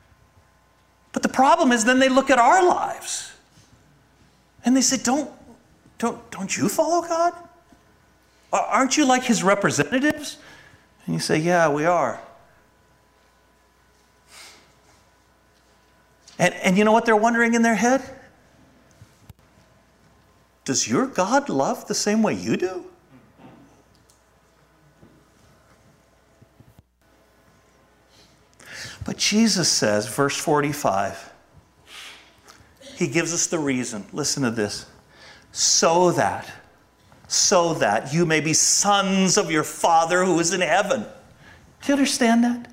But the problem is then they look at our lives and they say, don't you follow God? Aren't you like his representatives? And you say, yeah, we are. And you know what they're wondering in their head? Does your God love the same way you do? But Jesus says, verse 45, he gives us the reason. Listen to this. So that you may be sons of your Father who is in heaven. Do you understand that?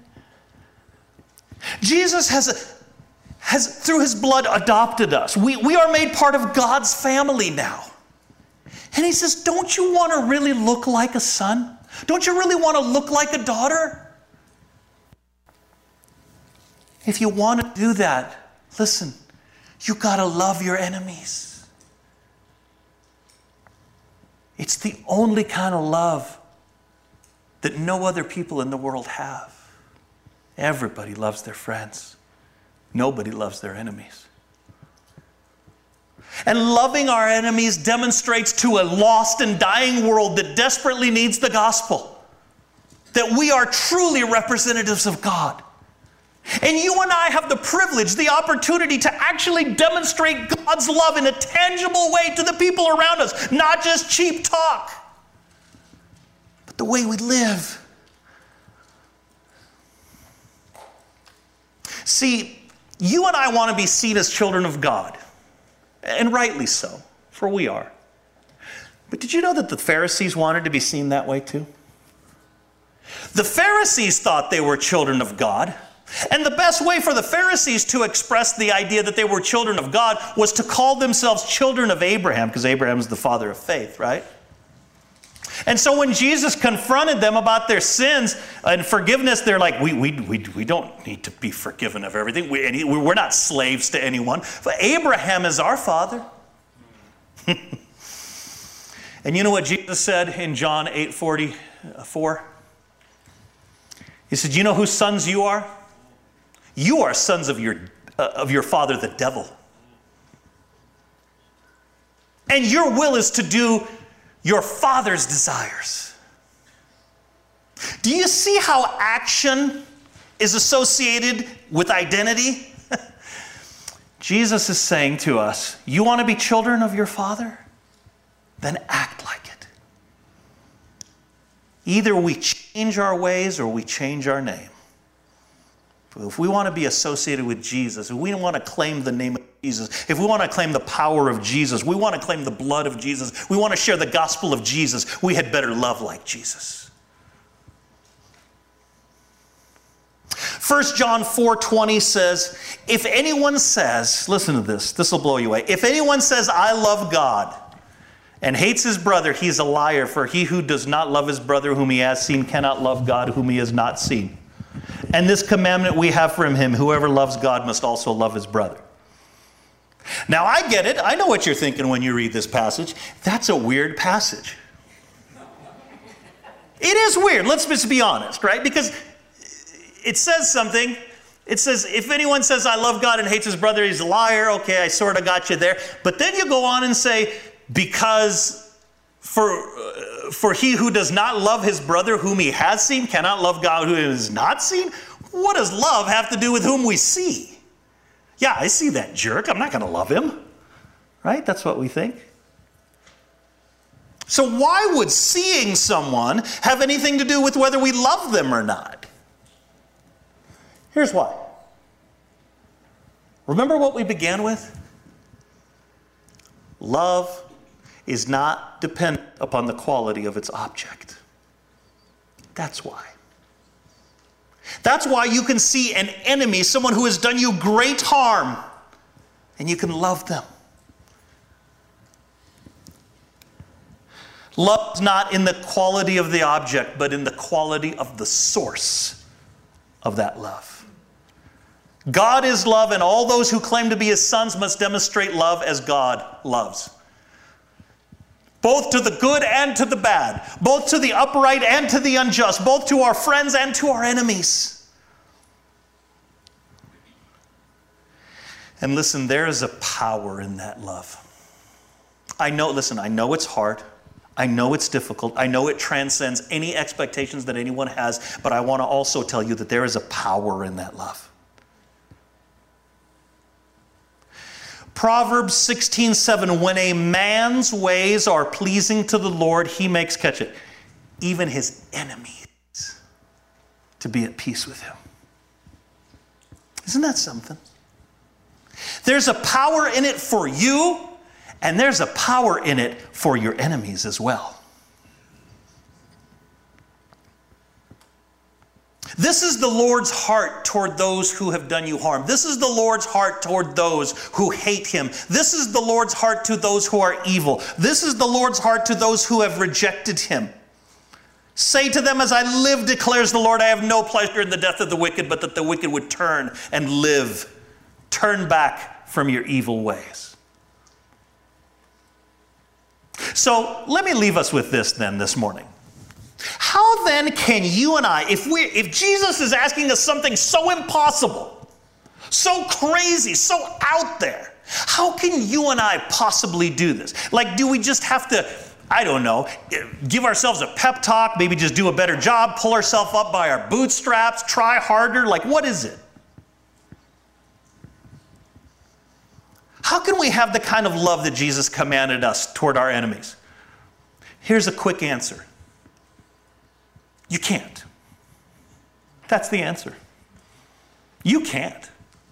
Jesus has through his blood adopted us. We are made part of God's family now. And he says, don't you want to really look like a son? Don't you really want to look like a daughter? If you want to do that, listen, you got to love your enemies. It's the only kind of love that no other people in the world have. Everybody loves their friends. Nobody loves their enemies. And loving our enemies demonstrates to a lost and dying world that desperately needs the gospel that we are truly representatives of God. And you and I have the privilege, the opportunity to actually demonstrate God's love in a tangible way to the people around us. Not just cheap talk, but the way we live. See, you and I want to be seen as children of God. And rightly so, for we are. But did you know that the Pharisees wanted to be seen that way too? The Pharisees thought they were children of God. And the best way for the Pharisees to express the idea that they were children of God was to call themselves children of Abraham, because Abraham is the father of faith, right? And so when Jesus confronted them about their sins and forgiveness, they're like, we don't need to be forgiven of everything. We're not slaves to anyone. But Abraham is our father. And you know what Jesus said in John 8:44? He said, you know whose sons you are? You are sons of your father, the devil. And your will is to do your father's desires. Do you see how action is associated with identity? Jesus is saying to us, you want to be children of your Father? Then act like it. Either we change our ways or we change our name. If we want to be associated with Jesus, if we want to claim the name of Jesus, if we want to claim the power of Jesus, we want to claim the blood of Jesus, we want to share the gospel of Jesus, we had better love like Jesus. 1 John 4:20 says, if anyone says, listen to this will blow you away. If anyone says, I love God, and hates his brother, he is a liar, for he who does not love his brother whom he has seen cannot love God whom he has not seen. And this commandment we have from him, whoever loves God must also love his brother. Now I get it. I know what you're thinking when you read this passage. That's a weird passage. It is weird. Let's just be honest, right? Because it says something. It says, if anyone says, I love God and hates his brother, he's a liar. Okay, I sort of got you there. But then you go on and say, because for he who does not love his brother whom he has seen cannot love God who has not seen. What does love have to do with whom we see? Yeah, I see that jerk. I'm not going to love him. Right? That's what we think. So why would seeing someone have anything to do with whether we love them or not? Here's why. Remember what we began with? Love is not dependent upon the quality of its object. That's why. That's why you can see an enemy, someone who has done you great harm, and you can love them. Love is not in the quality of the object, but in the quality of the source of that love. God is love, and all those who claim to be his sons must demonstrate love as God loves. Both to the good and to the bad, both to the upright and to the unjust, both to our friends and to our enemies. And listen, there is a power in that love. I know it's hard. I know it's difficult. I know it transcends any expectations that anyone has, but I want to also tell you that there is a power in that love. Proverbs 16:7, when a man's ways are pleasing to the Lord, he makes, catch it, even his enemies to be at peace with him. Isn't that something? There's a power in it for you, and there's a power in it for your enemies as well. This is the Lord's heart toward those who have done you harm. This is the Lord's heart toward those who hate him. This is the Lord's heart to those who are evil. This is the Lord's heart to those who have rejected him. Say to them, as I live, declares the Lord, I have no pleasure in the death of the wicked, but that the wicked would turn and live. Turn back from your evil ways. So let me leave us with this then this morning. How then can you and I, if Jesus is asking us something so impossible, so crazy, so out there, how can you and I possibly do this? Like, do we just have to, I don't know, give ourselves a pep talk, maybe just do a better job, pull ourselves up by our bootstraps, try harder? Like, what is it? How can we have the kind of love that Jesus commanded us toward our enemies? Here's a quick answer. You can't. That's the answer. You can't.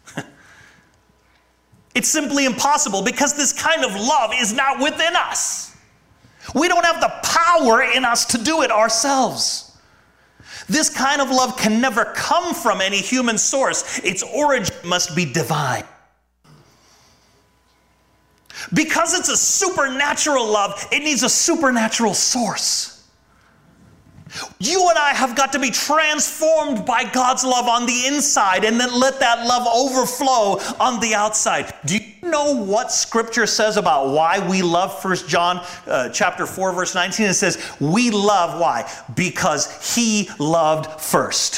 It's simply impossible because this kind of love is not within us. We don't have the power in us to do it ourselves. This kind of love can never come from any human source. Its origin must be divine. Because it's a supernatural love, it needs a supernatural source. You and I have got to be transformed by God's love on the inside and then let that love overflow on the outside. Do you know what Scripture says about why we love? 1 John chapter 4, verse 19, it says, we love, why? Because he loved first.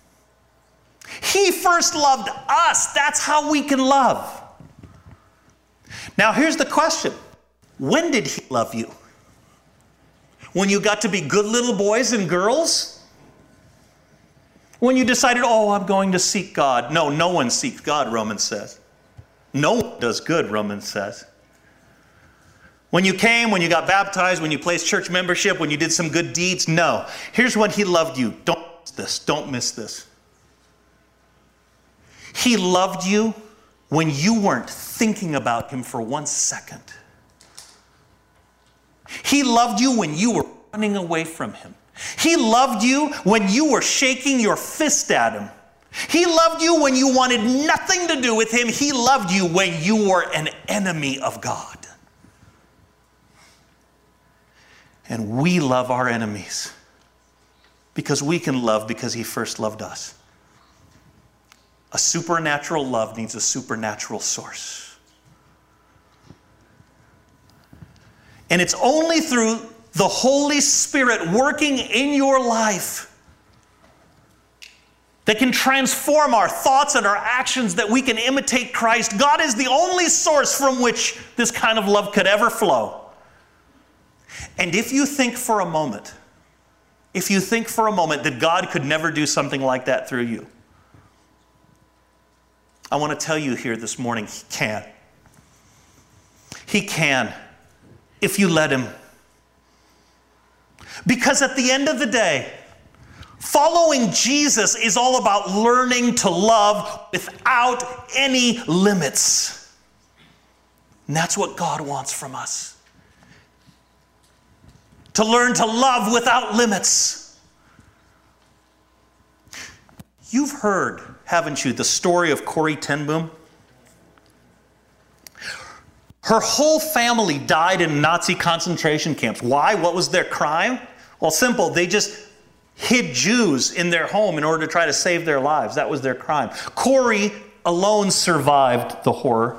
He first loved us. That's how we can love. Now here's the question. When did he love you? When you got to be good little boys and girls? When you decided, oh, I'm going to seek God. No one seeks God, Romans says. No one does good, Romans says. When you came, when you got baptized, when you placed church membership, when you did some good deeds, no. Here's when he loved you. Don't miss this. Don't miss this. He loved you when you weren't thinking about him for 1 second. He loved you when you were running away from him. He loved you when you were shaking your fist at him. He loved you when you wanted nothing to do with him. He loved you when you were an enemy of God. And we love our enemies because we can love because he first loved us. A supernatural love needs a supernatural source. And it's only through the Holy Spirit working in your life that can transform our thoughts and our actions that we can imitate Christ. God is the only source from which this kind of love could ever flow. And if you think for a moment that God could never do something like that through you, I want to tell you here this morning, he can. He can. If you let him. Because at the end of the day, following Jesus is all about learning to love without any limits. And that's what God wants from us. To learn to love without limits. You've heard, haven't you, the story of Corrie ten Boom? Her whole family died in Nazi concentration camps. Why? What was their crime? Well, simple. They just hid Jews in their home in order to try to save their lives. That was their crime. Corrie alone survived the horror.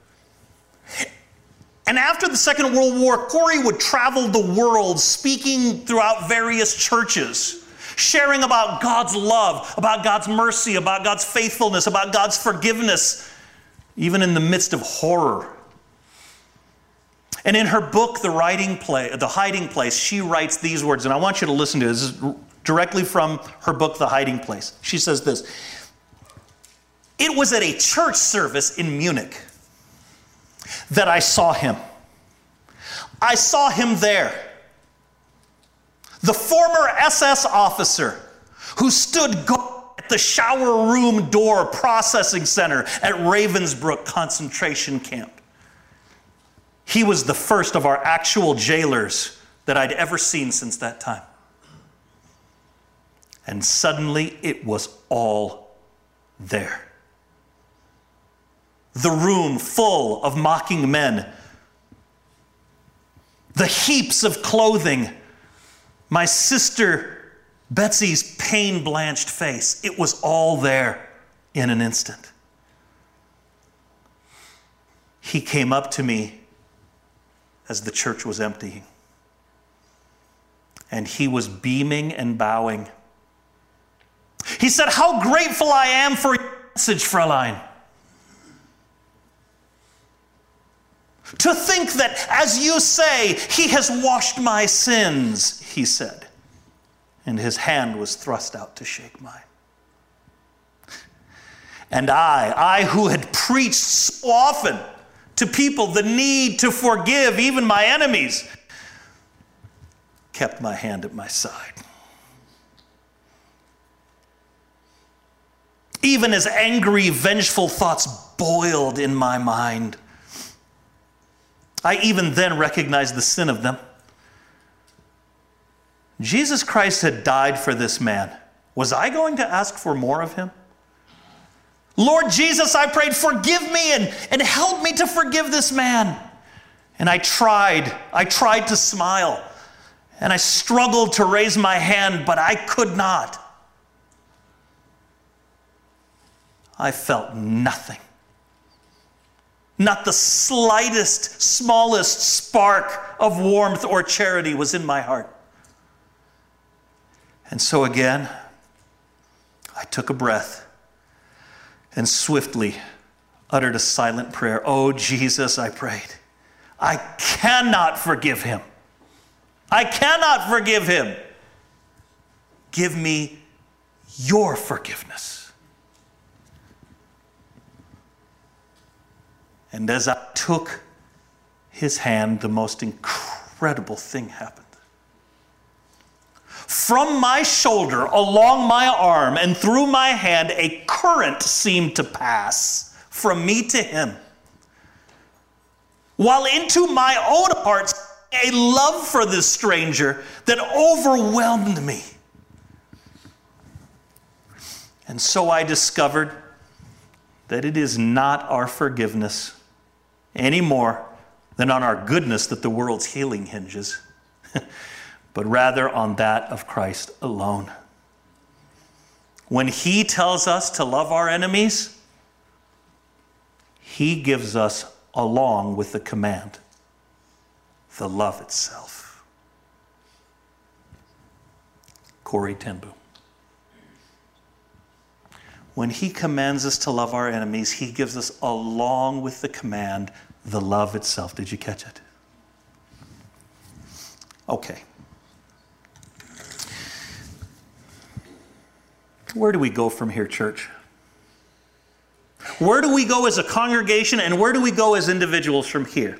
And after the Second World War, Corrie would travel the world speaking throughout various churches, sharing about God's love, about God's mercy, about God's faithfulness, about God's forgiveness. even in the midst of horror. And in her book, The Hiding Place, she writes these words, and I want you to listen to it. This is directly from her book, The Hiding Place. She says this: "It was at a church service in Munich that I saw him. I saw him there. The former SS officer who stood guard at the shower room door processing center at Ravensbrück concentration camp. He was the first of our actual jailers that I'd ever seen since that time. And suddenly it was all there. The room full of mocking men, the heaps of clothing, my sister Betsy's pain-blanched face. It was all there in an instant. He came up to me as the church was emptying, and he was beaming and bowing. He said, 'How grateful I am for your message, Fräulein. To think that, as you say, he has washed my sins,' he said. And his hand was thrust out to shake mine. And I who had preached so often to people the need to forgive even my enemies, kept my hand at my side. Even as angry, vengeful thoughts boiled in my mind, I even then recognized the sin of them. Jesus Christ had died for this man. Was I going to ask for more of him? Lord Jesus, I prayed, forgive me and help me to forgive this man. And I tried to smile, and I struggled to raise my hand, but I could not. I felt nothing. Not the slightest, smallest spark of warmth or charity was in my heart. And so again, I took a breath and swiftly uttered a silent prayer. Oh, Jesus, I prayed, I cannot forgive him. I cannot forgive him. Give me your forgiveness. And as I took his hand, the most incredible thing happened. From my shoulder, along my arm, and through my hand, a current seemed to pass from me to him, while into my own heart a love for this stranger that overwhelmed me. And so I discovered that it is not our forgiveness any more than on our goodness that the world's healing hinges, but rather on that of Christ alone. When he tells us to love our enemies, he gives us, along with the command, the love itself. Corrie ten Boom. When he commands us to love our enemies, he gives us, along with the command, the love itself. Did you catch it? Okay. Where do we go from here, church? Where do we go as a congregation, and where do we go as individuals from here?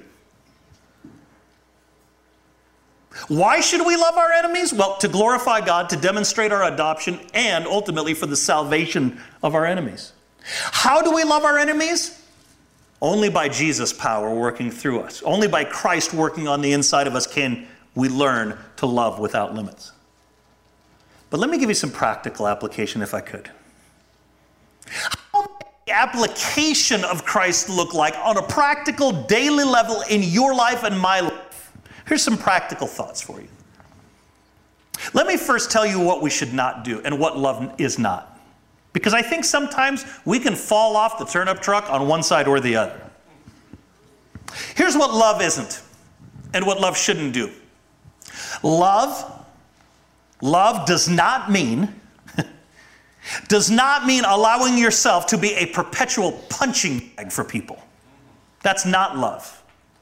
Why should we love our enemies? Well, to glorify God, to demonstrate our adoption, and ultimately for the salvation of our enemies. How do we love our enemies? Only by Jesus' power working through us. Only by Christ working on the inside of us can we learn to love without limits. But let me give you some practical application if I could. How does the application of Christ look like on a practical daily level in your life and my life? Here's some practical thoughts for you. Let me first tell you what we should not do and what love is not. Because I think sometimes we can fall off the turnip truck on one side or the other. Here's what love isn't and what love shouldn't do. Love does not mean does not mean allowing yourself to be a perpetual punching bag for people. That's not love.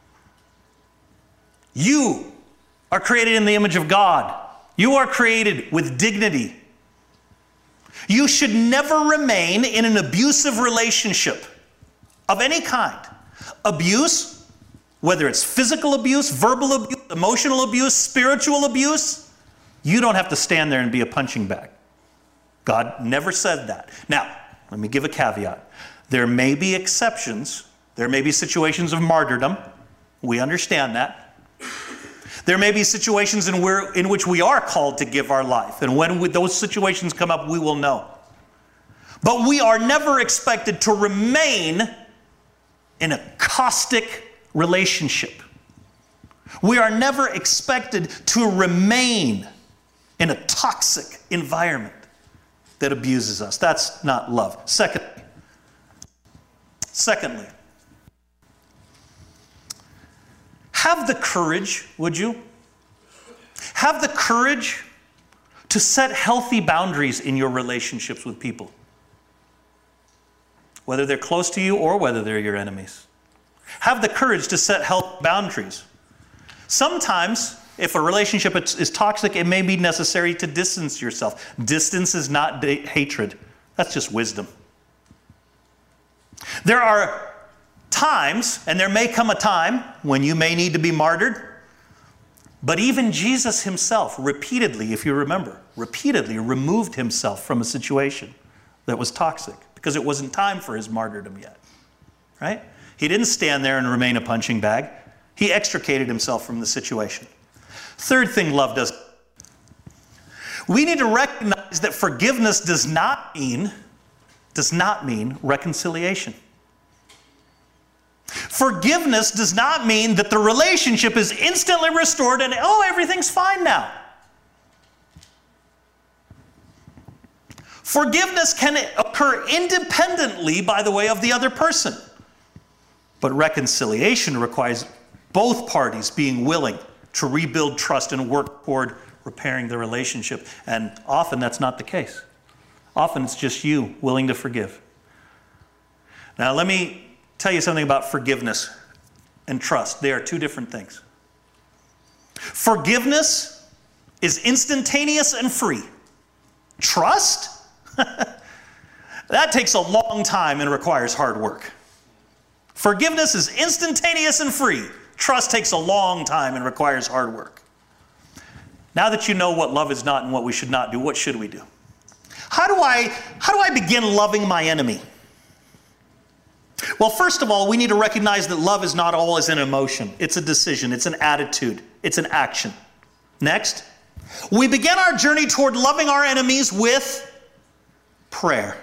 You are created in the image of God. You are created with dignity. You should never remain in an abusive relationship of any kind. Abuse, whether it's physical abuse, verbal abuse, emotional abuse, spiritual abuse, you don't have to stand there and be a punching bag. God never said that. Now, let me give a caveat. There may be exceptions. There may be situations of martyrdom. We understand that. There may be situations in which we are called to give our life. And when those situations come up, we will know. But we are never expected to remain in a caustic relationship. We are never expected to remain in a toxic environment that abuses us. That's not love. Secondly, have the courage, would you? Have the courage to set healthy boundaries in your relationships with people, whether they're close to you or whether they're your enemies. Have the courage to set healthy boundaries. Sometimes, if a relationship is toxic, it may be necessary to distance yourself. Distance is not hatred. That's just wisdom. There are times, and there may come a time, when you may need to be martyred. But even Jesus himself repeatedly, if you remember, repeatedly removed himself from a situation that was toxic because it wasn't time for his martyrdom yet. Right? He didn't stand there and remain a punching bag. He extricated himself from the situation. Third thing love does. We need to recognize that forgiveness does not mean reconciliation. Forgiveness does not mean that the relationship is instantly restored and, everything's fine now. Forgiveness can occur independently, by the way, of the other person. But reconciliation requires both parties being willing to rebuild trust and work toward repairing the relationship. And often that's not the case. Often it's just you willing to forgive. Now let me tell you something about forgiveness and trust. They are two different things. Forgiveness is instantaneous and free. Trust? That takes a long time and requires hard work. Forgiveness is instantaneous and free. Trust takes a long time and requires hard work. Now that you know what love is not and what we should not do, what should we do? How do I begin loving my enemy? Well, first of all, we need to recognize that love is not always an emotion. It's a decision. It's an attitude. It's an action. Next, we begin our journey toward loving our enemies with prayer.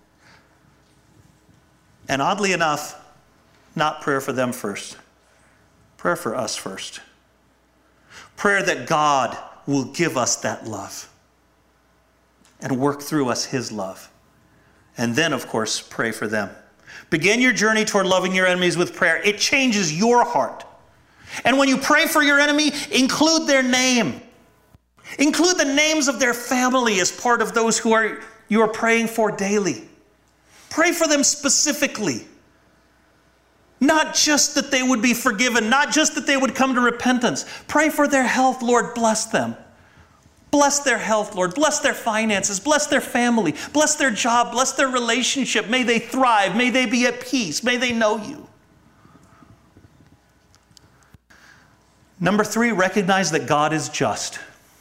And oddly enough, not prayer for them first. Prayer for us first. Prayer that God will give us that love and work through us his love. And then, of course, pray for them. Begin your journey toward loving your enemies with prayer. It changes your heart. And when you pray for your enemy, include their name. Include the names of their family as part of those you are praying for daily. Pray for them specifically. Not just that they would be forgiven, not just that they would come to repentance. Pray for their health. Lord, bless them. Bless their health, Lord. Bless their finances. Bless their family. Bless their job. Bless their relationship. May they thrive. May they be at peace. May they know you. Number 3, recognize that God is just.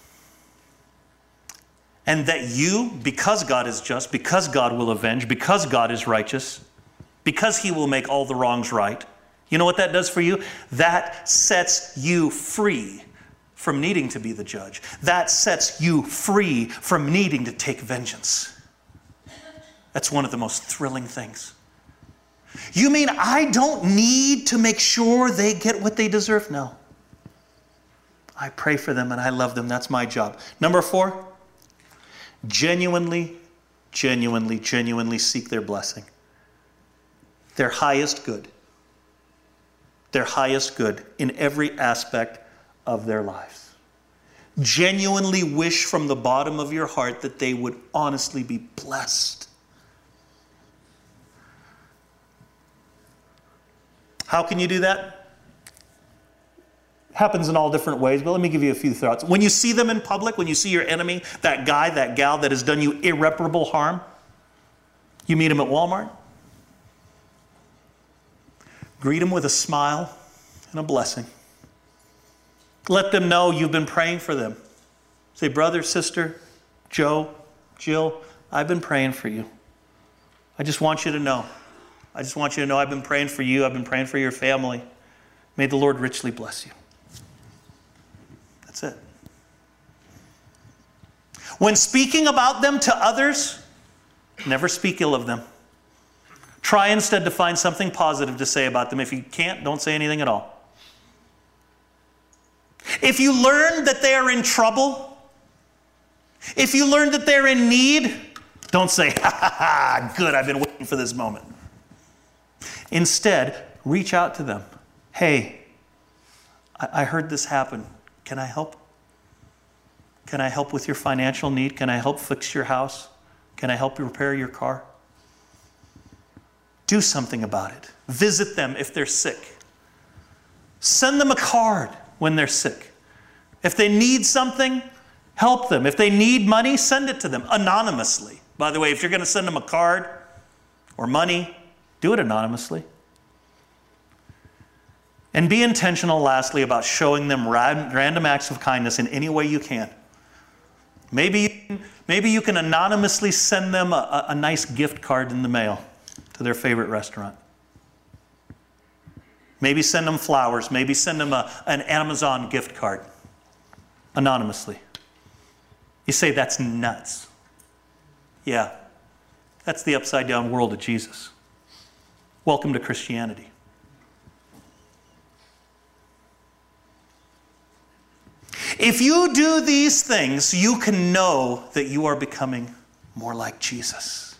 And that you, because God is just, because God will avenge, because God is righteous, because he will make all the wrongs right, you know what that does for you? That sets you free from needing to be the judge. That sets you free from needing to take vengeance. That's one of the most thrilling things. You mean I don't need to make sure they get what they deserve? No. I pray for them and I love them. That's my job. Number 4, genuinely seek their blessing. Their highest good. Their highest good in every aspect of their lives. genuinely wish from the bottom of your heart that they would honestly be blessed. How can you do that? Happens in all different ways, but let me give you a few thoughts. When you see them in public, when you see your enemy, that guy, that gal that has done you irreparable harm, you meet him at Walmart, greet him with a smile and a blessing. Let them know you've been praying for them. Say, brother, sister, Joe, Jill, I've been praying for you. I just want you to know. I just want you to know I've been praying for you. I've been praying for your family. May the Lord richly bless you. That's it. When speaking about them to others, never speak ill of them. Try instead to find something positive to say about them. If you can't, don't say anything at all. If you learn that they are in trouble, if you learn that they're in need, don't say, ha ha ha, good, I've been waiting for this moment. Instead, reach out to them. Hey, I heard this happen. Can I help? Can I help with your financial need? Can I help fix your house? Can I help you repair your car? Do something about it. Visit them if they're sick. Send them a card when they're sick. If they need something, help them. If they need money, send it to them anonymously. By the way, if you're going to send them a card or money, do it anonymously. And be intentional, lastly, about showing them random acts of kindness in any way you can. Maybe you can anonymously send them a nice gift card in the mail to their favorite restaurant. Maybe send them flowers. Maybe send them an Amazon gift card anonymously. You say, that's nuts. Yeah, that's the upside down world of Jesus. Welcome to Christianity. If you do these things, you can know that you are becoming more like Jesus.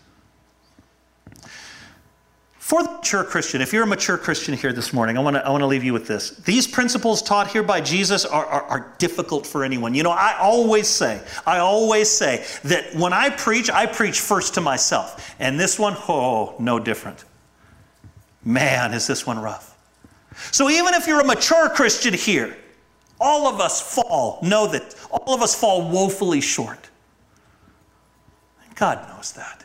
For the mature Christian, if you're a mature Christian here this morning, I want to leave you with this. These principles taught here by Jesus are difficult for anyone. You know, I always say that when I preach first to myself. And this one, no different. Man, is this one rough. So even if you're a mature Christian here, all of us fall. Know that all of us fall woefully short. And God knows that.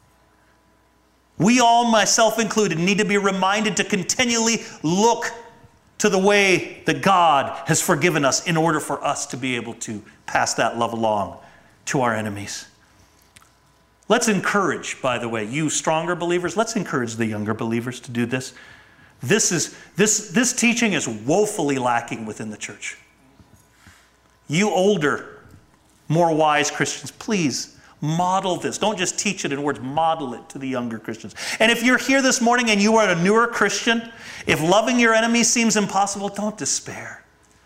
We all, myself included, need to be reminded to continually look to the way that God has forgiven us in order for us to be able to pass that love along to our enemies. Let's encourage, by the way, you stronger believers, let's encourage the younger believers to do this. This teaching is woefully lacking within the church. You older, more wise Christians, please model this. Don't just teach it in words, model it to the younger Christians. And if you're here this morning and you are a newer Christian, if loving your enemies seems impossible, don't despair.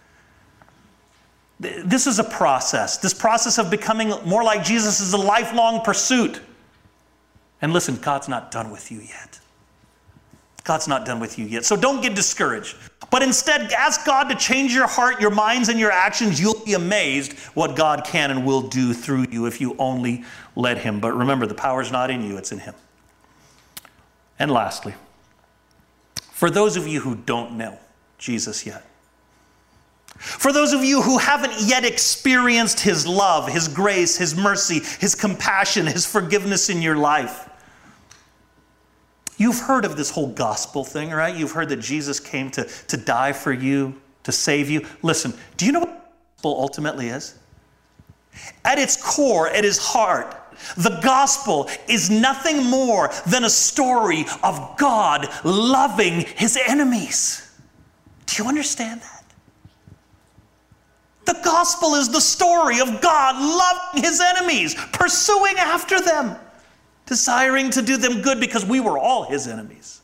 This is a process. This process of becoming more like Jesus is a lifelong pursuit. And listen, God's not done with you yet. God's not done with you yet. So don't get discouraged. But instead, ask God to change your heart, your minds, and your actions. You'll be amazed what God can and will do through you if you only let Him. But remember, the power's not in you, it's in Him. And lastly, for those of you who don't know Jesus yet, for those of you who haven't yet experienced His love, His grace, His mercy, His compassion, His forgiveness in your life, you've heard of this whole gospel thing, right? You've heard that Jesus came to die for you, to save you. Listen, do you know what the gospel ultimately is? At its core, at its heart, the gospel is nothing more than a story of God loving His enemies. Do you understand that? The gospel is the story of God loving His enemies, pursuing after them, desiring to do them good because we were all His enemies.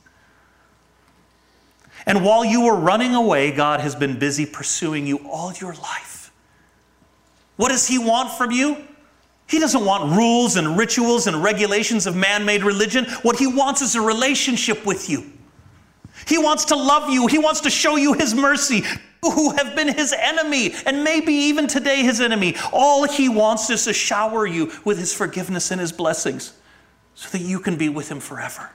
And while you were running away, God has been busy pursuing you all your life. What does He want from you? He doesn't want rules and rituals and regulations of man-made religion. What He wants is a relationship with you. He wants to love you. He wants to show you his mercy. Who have been his enemy, and maybe even today his enemy. All he wants is to shower you with his forgiveness and his blessings so that you can be with him forever.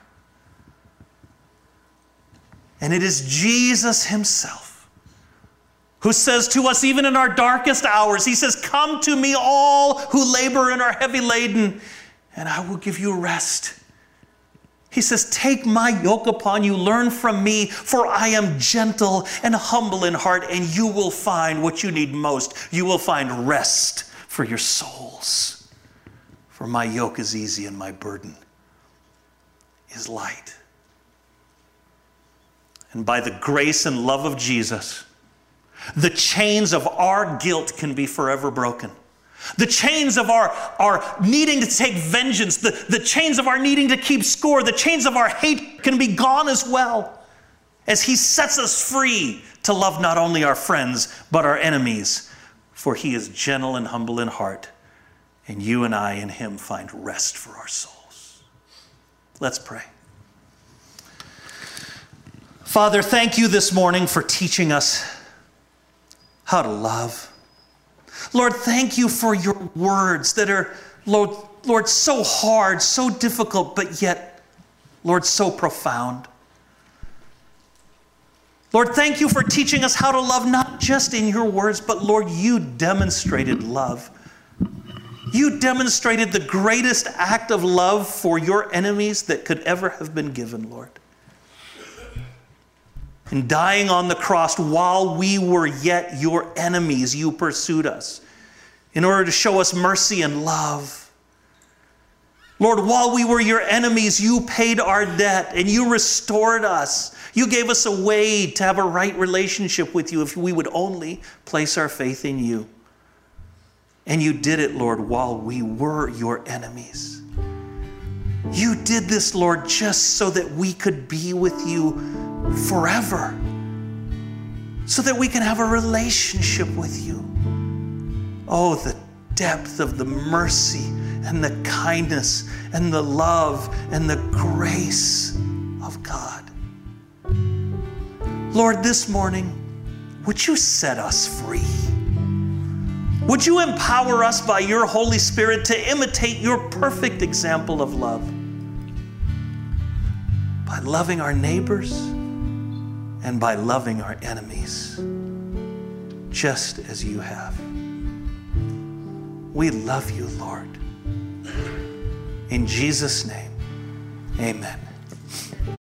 And it is Jesus himself who says to us, even in our darkest hours, he says, "Come to me, all who labor and are heavy laden, and I will give you rest." He says, "Take my yoke upon you, learn from me, for I am gentle and humble in heart, and you will find what you need most. You will find rest for your souls. For my yoke is easy and my burden is light." And by the grace and love of Jesus, the chains of our guilt can be forever broken. The chains of our needing to take vengeance, the chains of our needing to keep score, the chains of our hate can be gone as well, as he sets us free to love not only our friends, but our enemies. For he is gentle and humble in heart, and you and I in him find rest for our souls. Let's pray. Father, thank you this morning for teaching us how to love. Lord, thank you for your words that are, Lord, so hard, so difficult, but yet, Lord, so profound. Lord, thank you for teaching us how to love, not just in your words, but Lord, you demonstrated love. You demonstrated the greatest act of love for your enemies that could ever have been given, Lord. And dying on the cross while we were yet your enemies, you pursued us in order to show us mercy and love. Lord, while we were your enemies, you paid our debt and you restored us. You gave us a way to have a right relationship with you if we would only place our faith in you. And you did it, Lord, while we were your enemies. You did this, Lord, just so that we could be with you forever, so that we can have a relationship with you. Oh, the depth of the mercy and the kindness and the love and the grace of God. Lord, this morning, would you set us free? Would you empower us by your Holy Spirit to imitate your perfect example of love? By loving our neighbors and by loving our enemies, just as you have. We love you, Lord. In Jesus' name, amen.